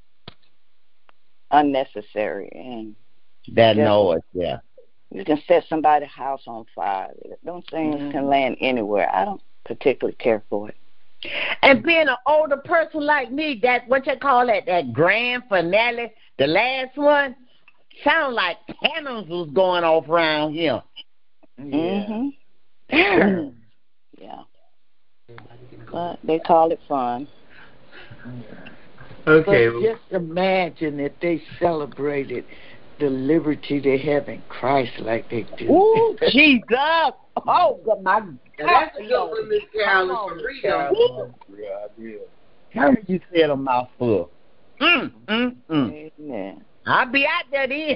unnecessary. And that noise, yeah. You can set somebody's house on fire. Those things mm-hmm. can land anywhere. I don't particularly care for it. And being an older person like me, that what you call it, that grand finale, the last one, sound like cannons was going off around here. Yeah. Mm-hmm. Yeah. But they call it fun. Okay. But just imagine if they celebrated the liberty they have in Christ like they do. Ooh, Jesus! Oh, my God. That's a good one, Miss Carolyn, for real. Good idea. Heard you said a mouthful. Mm, mm, mm. Amen. I'll be out there then.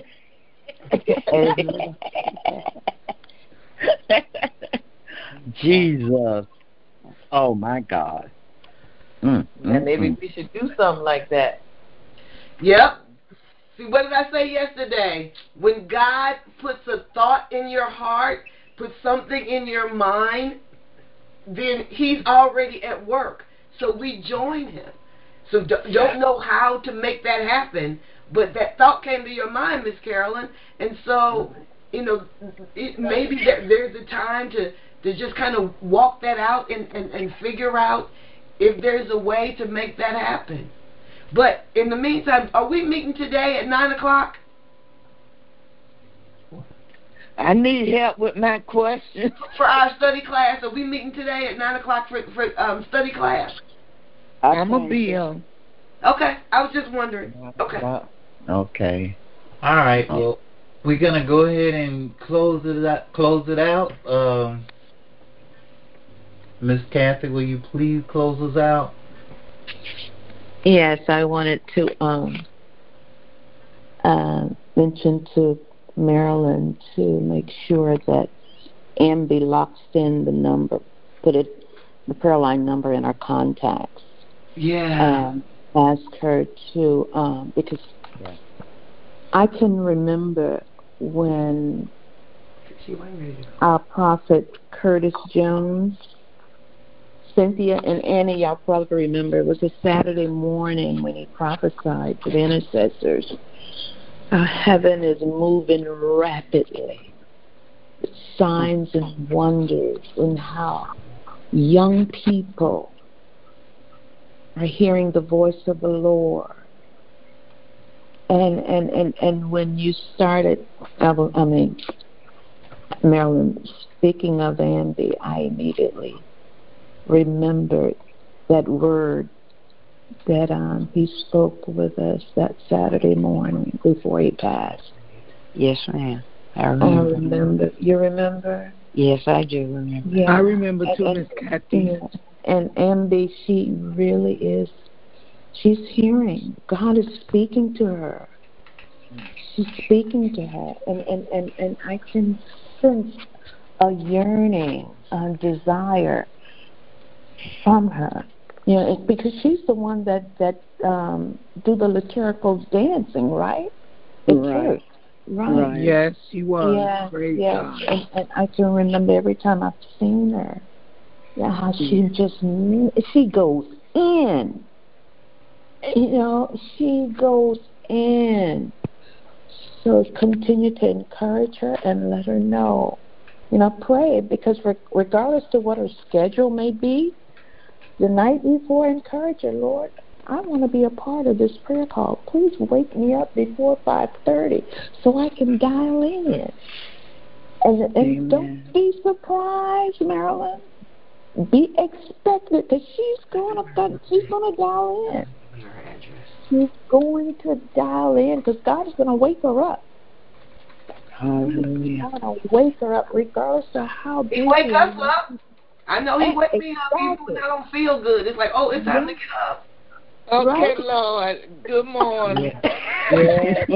Jesus. Oh, my God. Mm, yeah, mm, maybe mm. we should do something like that. Yep. See, what did I say yesterday? When God puts a thought in your heart, puts something in your mind, then he's already at work. So we join him. So don't know how to make that happen, but that thought came to your mind, Miss Carolyn, and so, you know, it, maybe there, there's a time to, to just kind of walk that out and, and, and figure out if there's a way to make that happen. But in the meantime, are we meeting today at nine o'clock? I need help with my question. For our study class, are we meeting today at nine o'clock for, for um, study class? I'm going to be on. Okay, I was just wondering. Okay. Okay. All right. Well, we're gonna go ahead and close it out. Close it out. Um, Miss Kathy, will you please close us out? Yes, I wanted to um, uh, mention to Marilyn to make sure that Amby locks in the number, put it the prayer line number in our contacts. Yeah. Um, ask her to, um, because Yeah. I can remember when our prophet Curtis Jones, Cynthia and Annie, y'all probably remember, it was a Saturday morning when he prophesied to the intercessors. Our heaven is moving rapidly. Signs and wonders, and how young people are hearing the voice of the Lord. And and, and, and when you started, I mean, Marilyn, speaking of Andy, I immediately remembered that word that um, he spoke with us that Saturday morning before he passed. Yes, ma'am. I remember. I remember. You remember? Yes, I do remember. Yeah. I remember too, And- Miss Kathy. and- And Ambi, she really is, she's hearing. God is speaking to her. She's speaking to her. And, and, and, and I can sense a yearning, a desire from her. You know, it's because she's the one that, that um, do the liturgical dancing, right? At Right. church. Right. Right. Yes, she was. Yes, Praise yes. God. And, and I can remember every time I've seen her, yeah, how she just, she goes in. You know, she goes in. So continue to encourage her and let her know. You know, pray, because regardless of what her schedule may be, the night before, encourage her, Lord, I want to be a part of this prayer call. Please wake me up before five thirty so I can dial in. And, and don't be surprised, Marilyn. Be expectant, because she's going to she's going to dial in. She's going to dial in because God is going to wake her up. Hallelujah. He's going to wake her up regardless of how busy. He wake us up. I know he wake me up even Exactly. when I don't feel good. It's like, oh, it's time to get up. Okay, Right? Lord. Good morning. Yeah.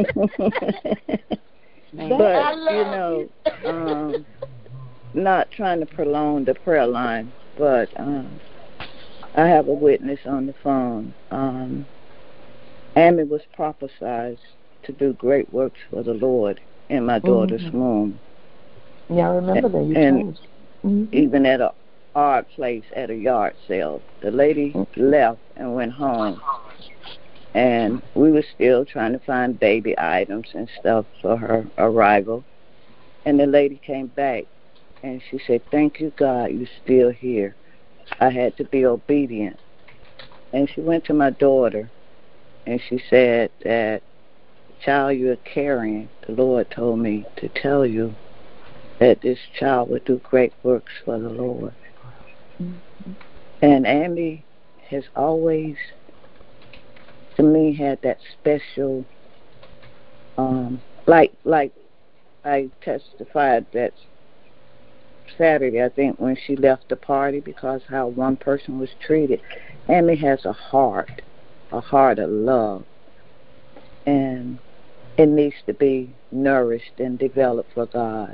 But, you know, um, not trying to prolong the prayer line, but um, I have a witness on the phone. Um, Amy was prophesied to do great works for the Lord in my daughter's Mm-hmm. womb. Yeah, I remember that. You and told. Mm-hmm. Even at a odd place at a yard sale, the lady Mm-hmm. left and went home. And we were still trying to find baby items and stuff for her arrival. And the lady came back and she said, "Thank you, God, you're still here. I had to be obedient." And she went to my daughter and she said that, "Child you're carrying, the Lord told me to tell you that this child would do great works for the Lord." Mm-hmm. And Amy has always, to me, had that special, um, like like I testified that Saturday, I think, when she left the party because how one person was treated. Amy has a heart, a heart of love, and it needs to be nourished and developed for God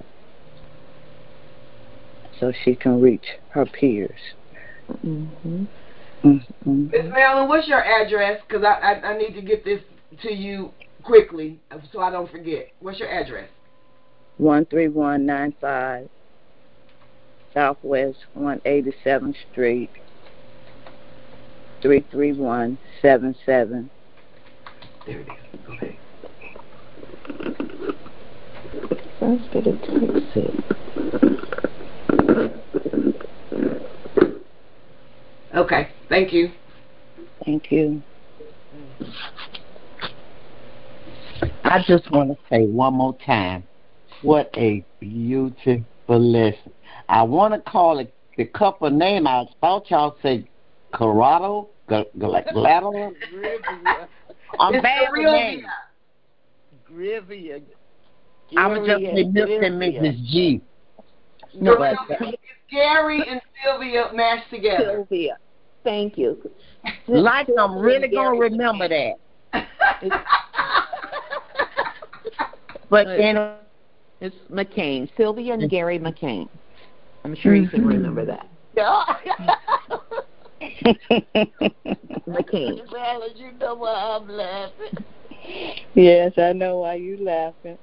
so she can reach her peers. Mm-hmm. Mm-hmm. Miss Marilyn, what's your address? Because I, I I need to get this to you quickly so I don't forget. What's your address? one three one nine five Southwest one hundred eighty-seventh Street, three three one seven seven. There it is. Okay. Let's get a taxi. Okay. Thank you. Thank you. I just want to say one more time, what a beautiful lesson. I want to call it the couple name. I thought y'all said Corrado, Galado. I'm it's bad with names. Grivia. I'm going to just say Mister and Missus G. No, But, it's Gary and Sylvia mashed together. Sylvia. Thank you. like I'm really going to remember that. But anyway, it's McCain. Sylvia and Gary McCain. I'm sure you can remember that. McCain. Well, you know why I'm laughing. Yes, I know why you laughing.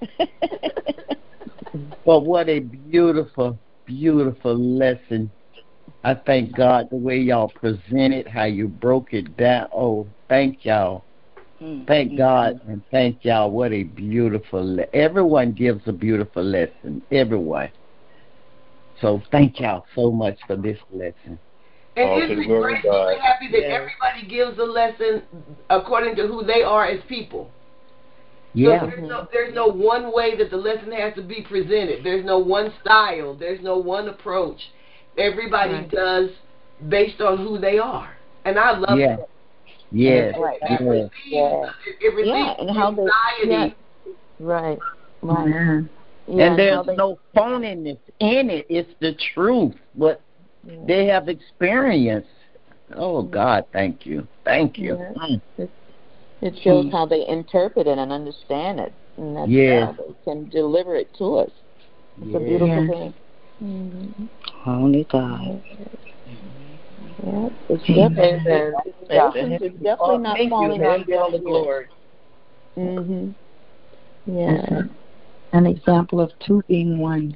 But what a beautiful, beautiful lesson. I thank God the way y'all presented, how you broke it down. Oh, thank y'all. Thank God and thank y'all. What a beautiful le- everyone gives a beautiful lesson. Everyone. So thank y'all so much for this lesson. And All to isn't the it glory great of and God. we're happy that Yes. everybody gives a lesson according to who they are as people. Yeah. So there's no, there's no one way that the lesson has to be presented. There's no one style. There's no one approach. Everybody Right. does based on who they are. And I love Yeah. that. Yes. Right. It Yes. relieves, Yeah. it, it relieves Yeah, and how they yeah. anxiety. Right. Right. Yeah. Yeah, And how there's they no phoniness in it. It's the truth. What yeah. they have experienced. Oh God, thank you. Thank you. Yeah. Mm. It, it shows Mm. how they interpret it and understand it, and that's Yes. how they can deliver it to us. It's a Yes. beautiful Yes. thing. Mm-hmm. Only God. Yeah, it's Amen. definitely Amen. it's Amen. definitely not Thank you. falling To on him be deaf all the ears. glory. Mhm. It's Yeah. an example of two being one.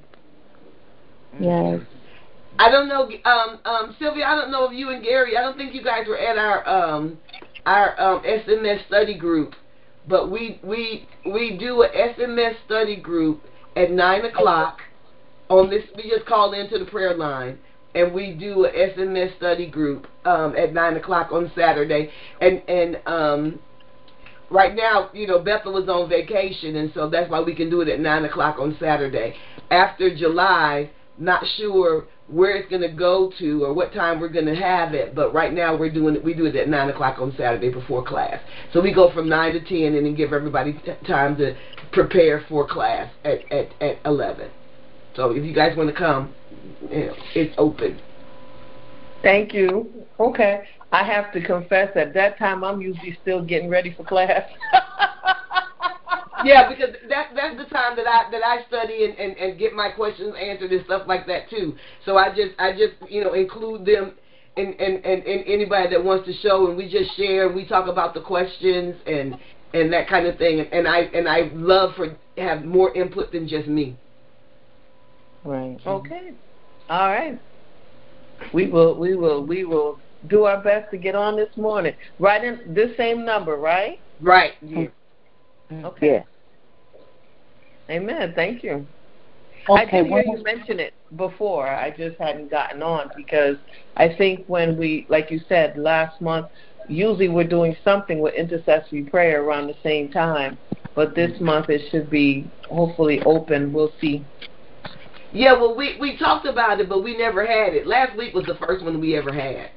Yes. I don't know, um, um, Sylvia. I don't know if you and Gary. I don't think you guys were at our um, our um, S M S study group, but we we we do a S M S study group at nine o'clock on this. We just call into the prayer line, and we do a S M S study group um, at nine o'clock on Saturday. And and um, right now, you know, Bethel was on vacation, and so that's why we can do it at nine o'clock on Saturday. After July, not sure where it's going to go to or what time we're going to have it, but right now we're doing it. We do it at nine o'clock on Saturday before class. So we go from nine to ten, and then give everybody t- time to prepare for class at at at eleven. So if you guys want to come, you know, it's open. Thank you. Okay. I have to confess at that time I'm usually still getting ready for class. Yeah, because that that's the time that I that I study and, and, and get my questions answered and stuff like that too. So I just I just you know include them and and, and, and anybody that wants to show, and we just share and we talk about the questions and and that kind of thing. And I and I love for have more input than just me. Right. Okay. All right. We will we will we will do our best to get on this morning. Right in this same number, right? Right. Yeah. Okay. Yeah. Amen. Thank you. Okay. I did hear When you mention it before. I just hadn't gotten on because I think when we, like you said, last month, usually we're doing something with intercessory prayer around the same time. But this month it should be hopefully open. We'll see. Yeah, well, we, we talked about it, but we never had it. Last week was the first one we ever had.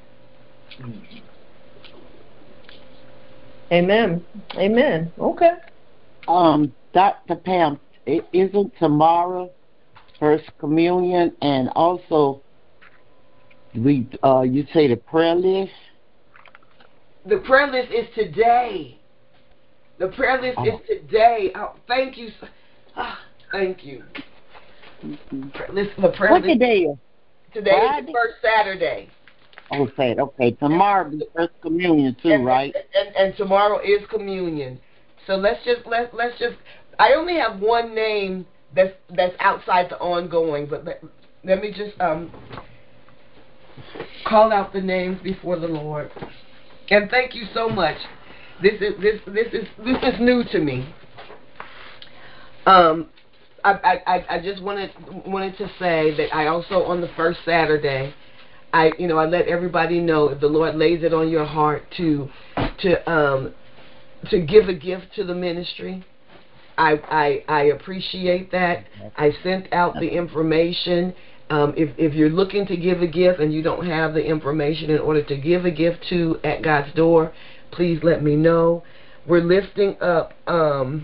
Amen. Amen. Okay. um Doctor Pam, it isn't tomorrow First Communion, and also we uh you say the prayer list. The prayer list is today. The prayer list Oh. is today. Oh, thank you. so- Ah, thank you. Prayer list, the prayer What list today is? today is Friday? the first Saturday. Oh, say it. Okay, tomorrow be First Communion too, and, right? And, and and tomorrow is communion. So let's just let let's just. I only have one name that's that's outside the ongoing, but let, let me just um call out the names before the Lord. And thank you so much. This is this this is this is new to me. Um, I I I just wanted wanted to say that I also on the first Saturday, I you know I let everybody know if the Lord lays it on your heart to to um to give a gift to the ministry. I I I appreciate that. I sent out the information. Um, if if you're looking to give a gift and you don't have the information in order to give a gift to At God's Door, please let me know. We're lifting up um,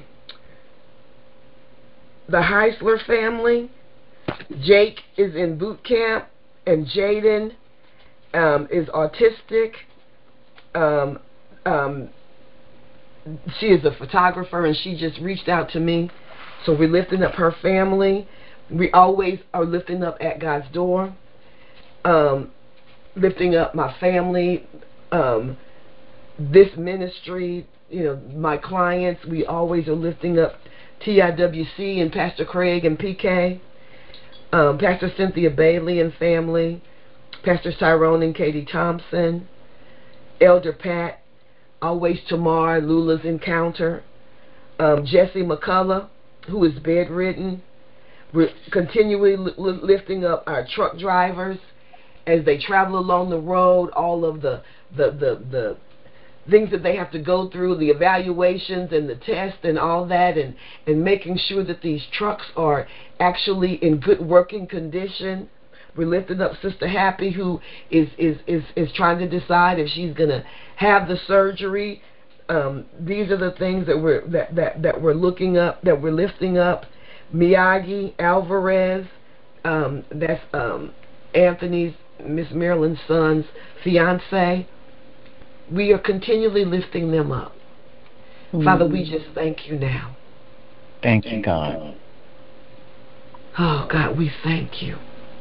the Heisler family. Jake is in boot camp, and Jaden um, is autistic. Um, um, she is a photographer, and she just reached out to me. So we're lifting up her family. We always are lifting up At God's Door. Um, lifting up my family, um, this ministry, you know, my clients. We always are lifting up T I W C and Pastor Craig and P K, um, Pastor Cynthia Bailey and family, Pastor Tyrone and Katie Thompson, Elder Pat, Always Tamar, Lula's Encounter, um, Jesse McCullough, who is bedridden. We're continually li- lifting up our truck drivers as they travel along the road, all of the the, the, the things that they have to go through, the evaluations and the tests and all that, and, and making sure that these trucks are actually in good working condition. We're lifting up Sister Happy, who is, is, is, is trying to decide if she's going to have the surgery. Um, these are the things that we're that, that, that we're looking up, that we're lifting up. Miyagi Alvarez, um, that's um, Anthony's, Miss Marilyn's son's fiance. We are continually lifting them up. Mm-hmm. Father, we just thank you now. Thank you, God. Oh, God, we thank you.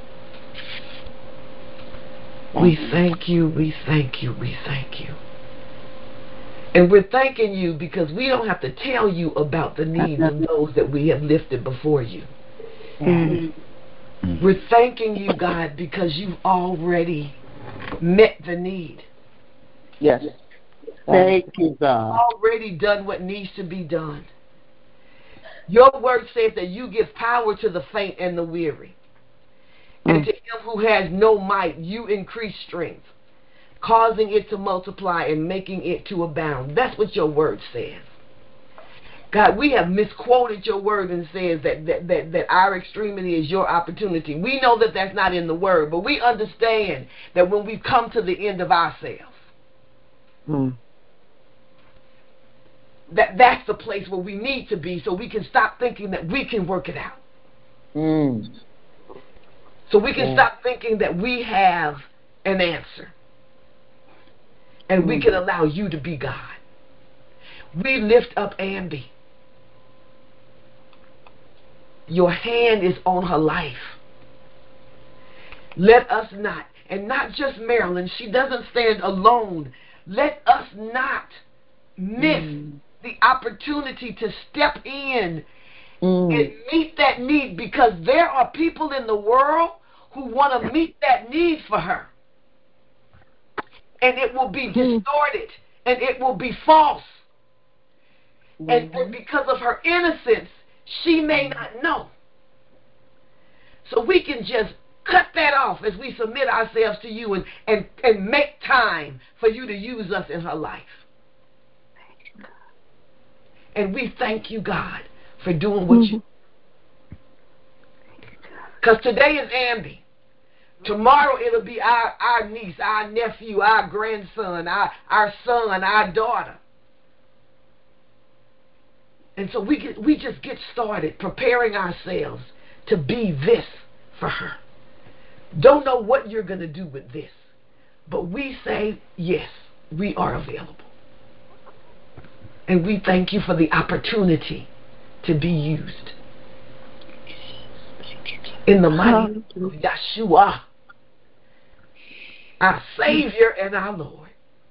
We thank you, we thank you, we thank you. And we're thanking you because we don't have to tell you about the needs of those that we have lifted before you. Mm-hmm. We're thanking you, God, because you've already met the need. Yes. Thank you, God. Already done what needs to be done. Your word says that you give power to the faint and the weary. Mm. And to him who has no might, you increase strength, causing it to multiply and making it to abound. That's what your word says. God, we have misquoted your word and says that, that, that, that our extremity is your opportunity. We know that that's not in the word, but we understand that when we come to the end of ourselves, mm. that that's the place where we need to be so we can stop thinking that we can work it out. Mm. So we can yeah. stop thinking that we have an answer. And mm. we can allow you to be God. We lift up Ambi. Your hand is on her life. Let us not, and not just Marilyn, she doesn't stand alone. Let us not miss mm. the opportunity to step in mm. and meet that need, because there are people in the world who want to meet that need for her. And it will be distorted, and it will be false. Mm-hmm. And, and because of her innocence, she may not know. So we can just cut that off as we submit ourselves to you and, and, and make time for you to use us in her life. And we thank you, God, for doing what mm-hmm. you. Because today is Ambi. Tomorrow it'll be our, our niece, our nephew, our grandson, our, our son, our daughter. And so we get, we just get started preparing ourselves to be this for her. Don't know what you're going to do with this, but we say, yes, we are available. And we thank you for the opportunity to be used. In the mighty name of Yeshua, our Savior and our Lord.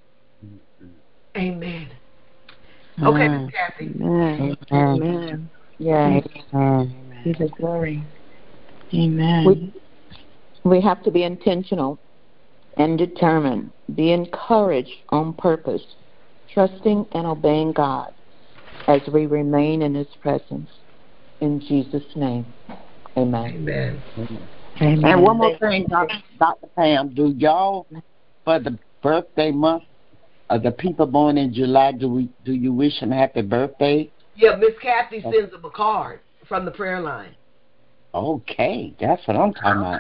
Amen. Okay, Miz Kathy. Amen. Amen. Yeah. Amen. Give the glory. Amen. We, we have to be intentional and determined. Be encouraged on purpose, trusting and obeying God as we remain in His presence. In Jesus' name. Amen. Amen. Amen. And one more thing, Doctor Pam, do y'all, for the birthday month, of the people born in July, do we do you wish them happy birthday? Yeah, Miss Kathy sends them a card from the prayer line. Okay, that's what I'm talking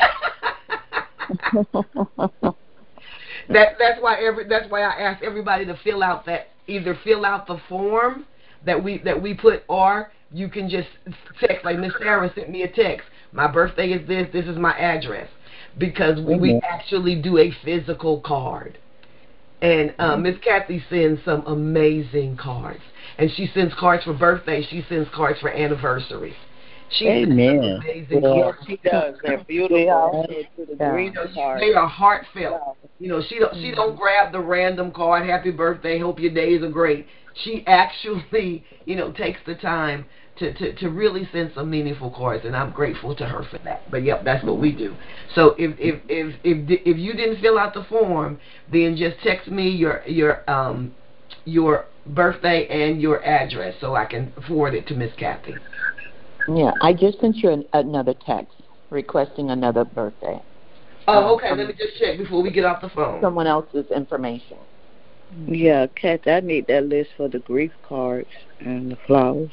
about. that that's why every that's why I ask everybody to fill out that either fill out the form that we that we put, or you can just text, like Miss Sarah sent me a text. My birthday is this. This is my address, because we, we actually do a physical card. And uh, Miss Kathy sends some amazing cards. And she sends cards for birthdays. She sends cards for anniversaries. She Amen. sends amazing Yeah. cards. Yes, she does. They're beautiful. They also do the Yeah. green You know, card. they are heartfelt. You know, she don't she don't grab the random card, happy birthday, hope your days are great. She actually, you know, takes the time to, to, to really send some meaningful cards, and I'm grateful to her for that. But yep, that's what we do. So if if if if if you didn't fill out the form, then just text me your your um your birthday and your address so I can forward it to Miss Kathy. Yeah, I just sent you an, another text requesting another birthday. Oh, okay. Let me just check before we get off the phone. Someone else's information. Yeah, Kat, I need that list for the grief cards and the flowers.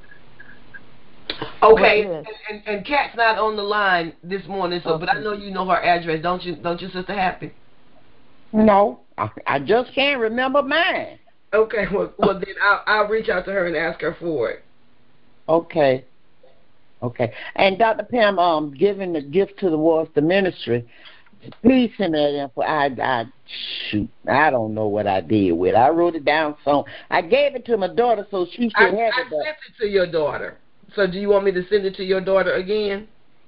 Okay, and, and and Kat's not on the line this morning, so Okay. but I know you know her address, don't you? Don't you, Sister Happy? No, I, I just can't remember mine. Okay, well, well then I'll I'll reach out to her and ask her for it. Okay. Okay. And Doctor Pam, um, giving the gift to the towards the ministry, please send that info. I, I, shoot, I don't know what I did with it. I wrote it down, so I gave it to my daughter, so she should I, have I it. sent it to your daughter. So do you want me to send it to your daughter again?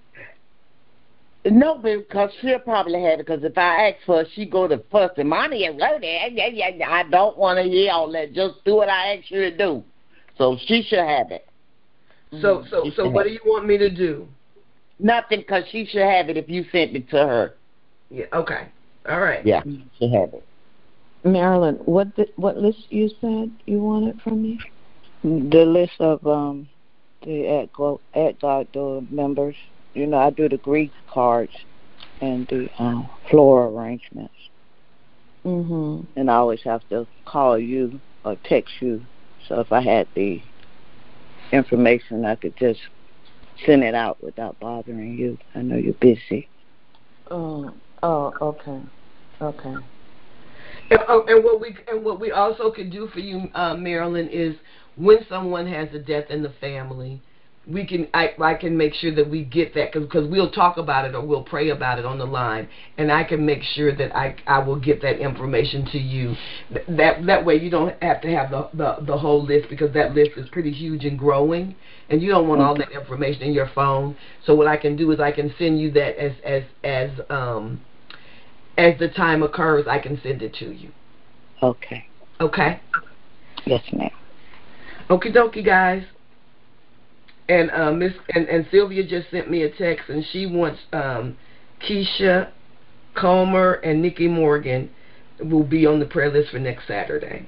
No, because she'll probably have it. Because if I ask for it, she go to fuss and mommy and wrote it. I don't want to hear all that. Just do what I ask you to do. So she should have it. So so so what do you want me to do? Nothing, because she should have it if you sent it to her. Yeah. Okay. All right. Yeah, she have it. Marilyn, what the, what list you said you wanted from me? The list of um the at God, at God door members. You know, I do the grief cards and the um, floral arrangements. Mhm. And I always have to call you or text you. So if I had the information, I could just send it out without bothering you. I know you're busy. Oh, oh, okay, okay. And, oh, and what we and what we also could do for you, uh, Marilyn, is when someone has a death in the family, we can I, I can make sure that we get that because we'll talk about it or we'll pray about it on the line, and I can make sure that I I will get that information to you. That that way you don't have to have the the, the whole list because that list is pretty huge and growing, and you don't want all that information in your phone. So what I can do is I can send you that as as as um as the time occurs. I can send it to you. Okay. Okay. Yes, ma'am. Okie dokie, guys. And uh, Miss and, and Sylvia just sent me a text, and she wants um, Keisha Comer and Nikki Morgan will be on the prayer list for next Saturday.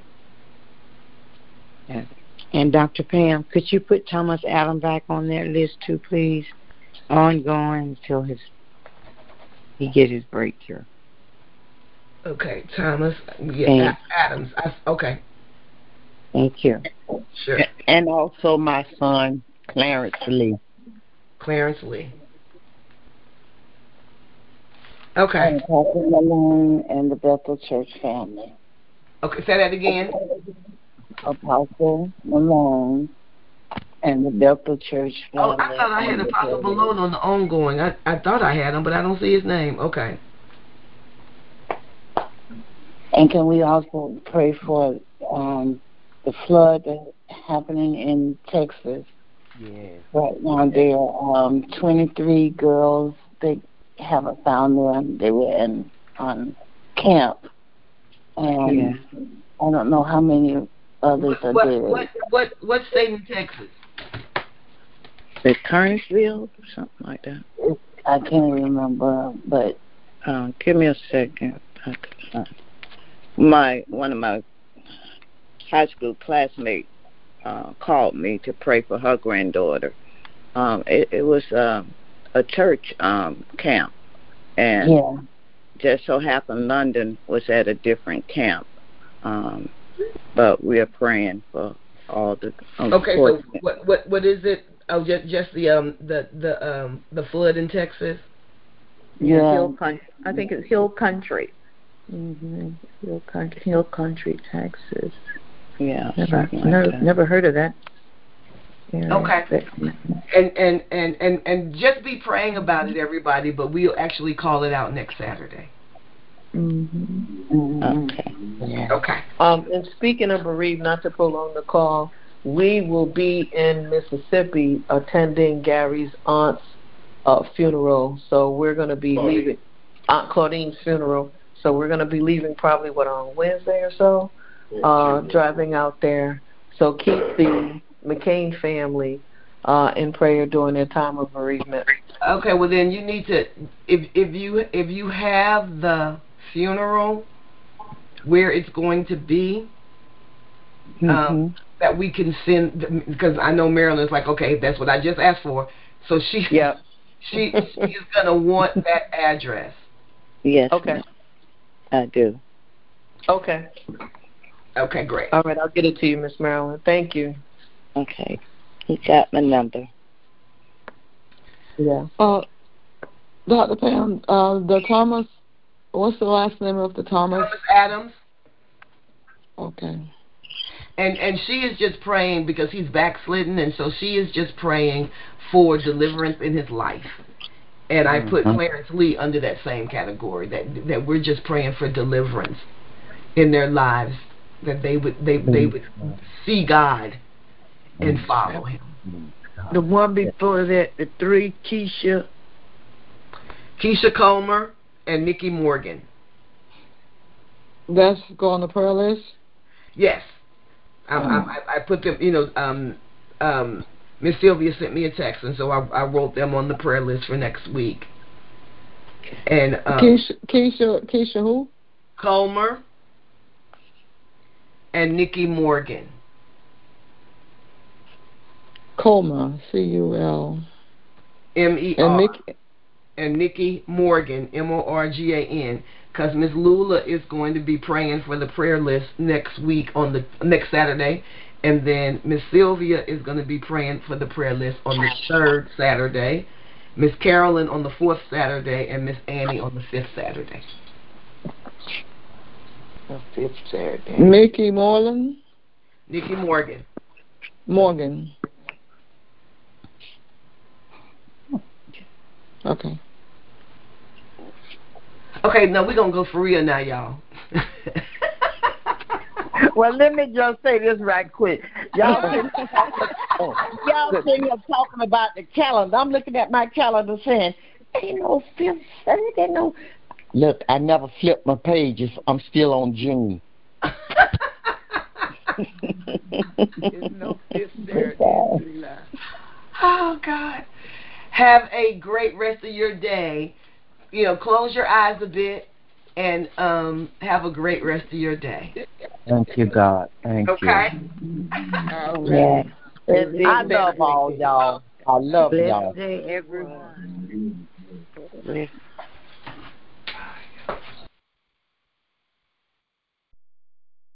And, and Doctor Pam, could you put Thomas Allen back on that list too, please? Ongoing until his he get his breakthrough. Okay, Thomas. Yeah, Adams. I, okay. Thank you. Sure. And also my son, Clarence Lee. Clarence Lee. Okay. And Apostle Malone and the Bethel Church family. Okay, say that again. Apostle Malone and the Bethel Church family. Oh, I thought I had Apostle Malone on the ongoing. I, I thought I had him, but I don't see his name. Okay. And can we also pray for um, the flood that's happening in Texas? Yes. Right now, there are um, twenty-three girls. They haven't found them. They were in on camp. And Yeah. I don't know how many others What are what, dead. what what what state in Texas? The Kernersville or something like that. I can't remember, but uh, give me a second. My one of my high school classmates uh, called me to pray for her granddaughter. Um, it, it was uh, a church um, camp, and yeah. just so happened London was at a different camp. Um, but we are praying for all the. Okay, so what what what is it? Oh, just just the um the the um the flood in Texas. Yeah, Hill Country. I think it's Hill Country. Mm-hmm. Hill Country, Hill Country, Texas. Yeah. Never, like never, that. never heard of that. Area. Okay. And, and and and and just be praying about it, everybody. But we'll actually call it out next Saturday. Mm-hmm. Okay. Yeah. Okay. Um, and speaking of bereaved, not to prolong the call, we will be in Mississippi attending Gary's aunt's uh, funeral. So we're going to be Claudine. leaving Aunt Claudine's funeral. So we're going to be leaving probably what on Wednesday or so, uh, driving out there. So keep the McCain family uh, in prayer during their time of bereavement. Okay, well then you need to, if if you if you have the funeral where it's going to be, um, Mm-hmm. that we can send, because I know Marilyn's like, okay, that's what I just asked for. So she Yep. she she is gonna want that address. Yes. Okay. ma'am. I do. Okay. Okay, great. All right, I'll get it to you, Miss Marilyn. Thank you. Okay. You got my number. Yeah. Uh, Doctor Pam, uh, the Thomas, what's the last name of the Thomas? Thomas Adams. Okay. And and she is just praying because he's backslidden, and so she is just praying for deliverance in his life. And I put Mhm. Clarence Lee under that same category, that that we're just praying for deliverance in their lives, that they would they they would see God and follow Him. The one before that, the three, Keisha. Keisha Comer and Nikki Morgan. That's go on the prayer list? Yes. I, I, I put them, you know, um, um, Miss Sylvia sent me a text, and so I, I wrote them on the prayer list for next week. And um, Keisha, Keisha, Keisha who? Comer and Nikki Morgan. Comer, C U L. M E And R. Nikki. And Nikki Morgan, M O R G A N. Because Miss Lula is going to be praying for the prayer list next week on the next Saturday, and then Miss Sylvia is going to be praying for the prayer list on the third Saturday, Miss Carolyn on the fourth Saturday, and Miss Annie on the fifth Saturday. The fifth Saturday. Mickey Moreland? Nikki Morgan. Morgan. Okay. Okay, now we're going to go for real now, y'all. Well, let me just say this right quick. Y'all sitting here talking, y'all sitting here talking about the calendar. I'm looking at my calendar saying, ain't no fifth Saturday, no. Look, I never flipped my pages. I'm still on June. There's no fifth Saturday. Oh, God. Have a great rest of your day. You know, close your eyes a bit and um, have a great rest of your day. Thank you, God. Thank okay? you. Yeah. I love all y'all. I love Blessed y'all. day, everyone. Blessed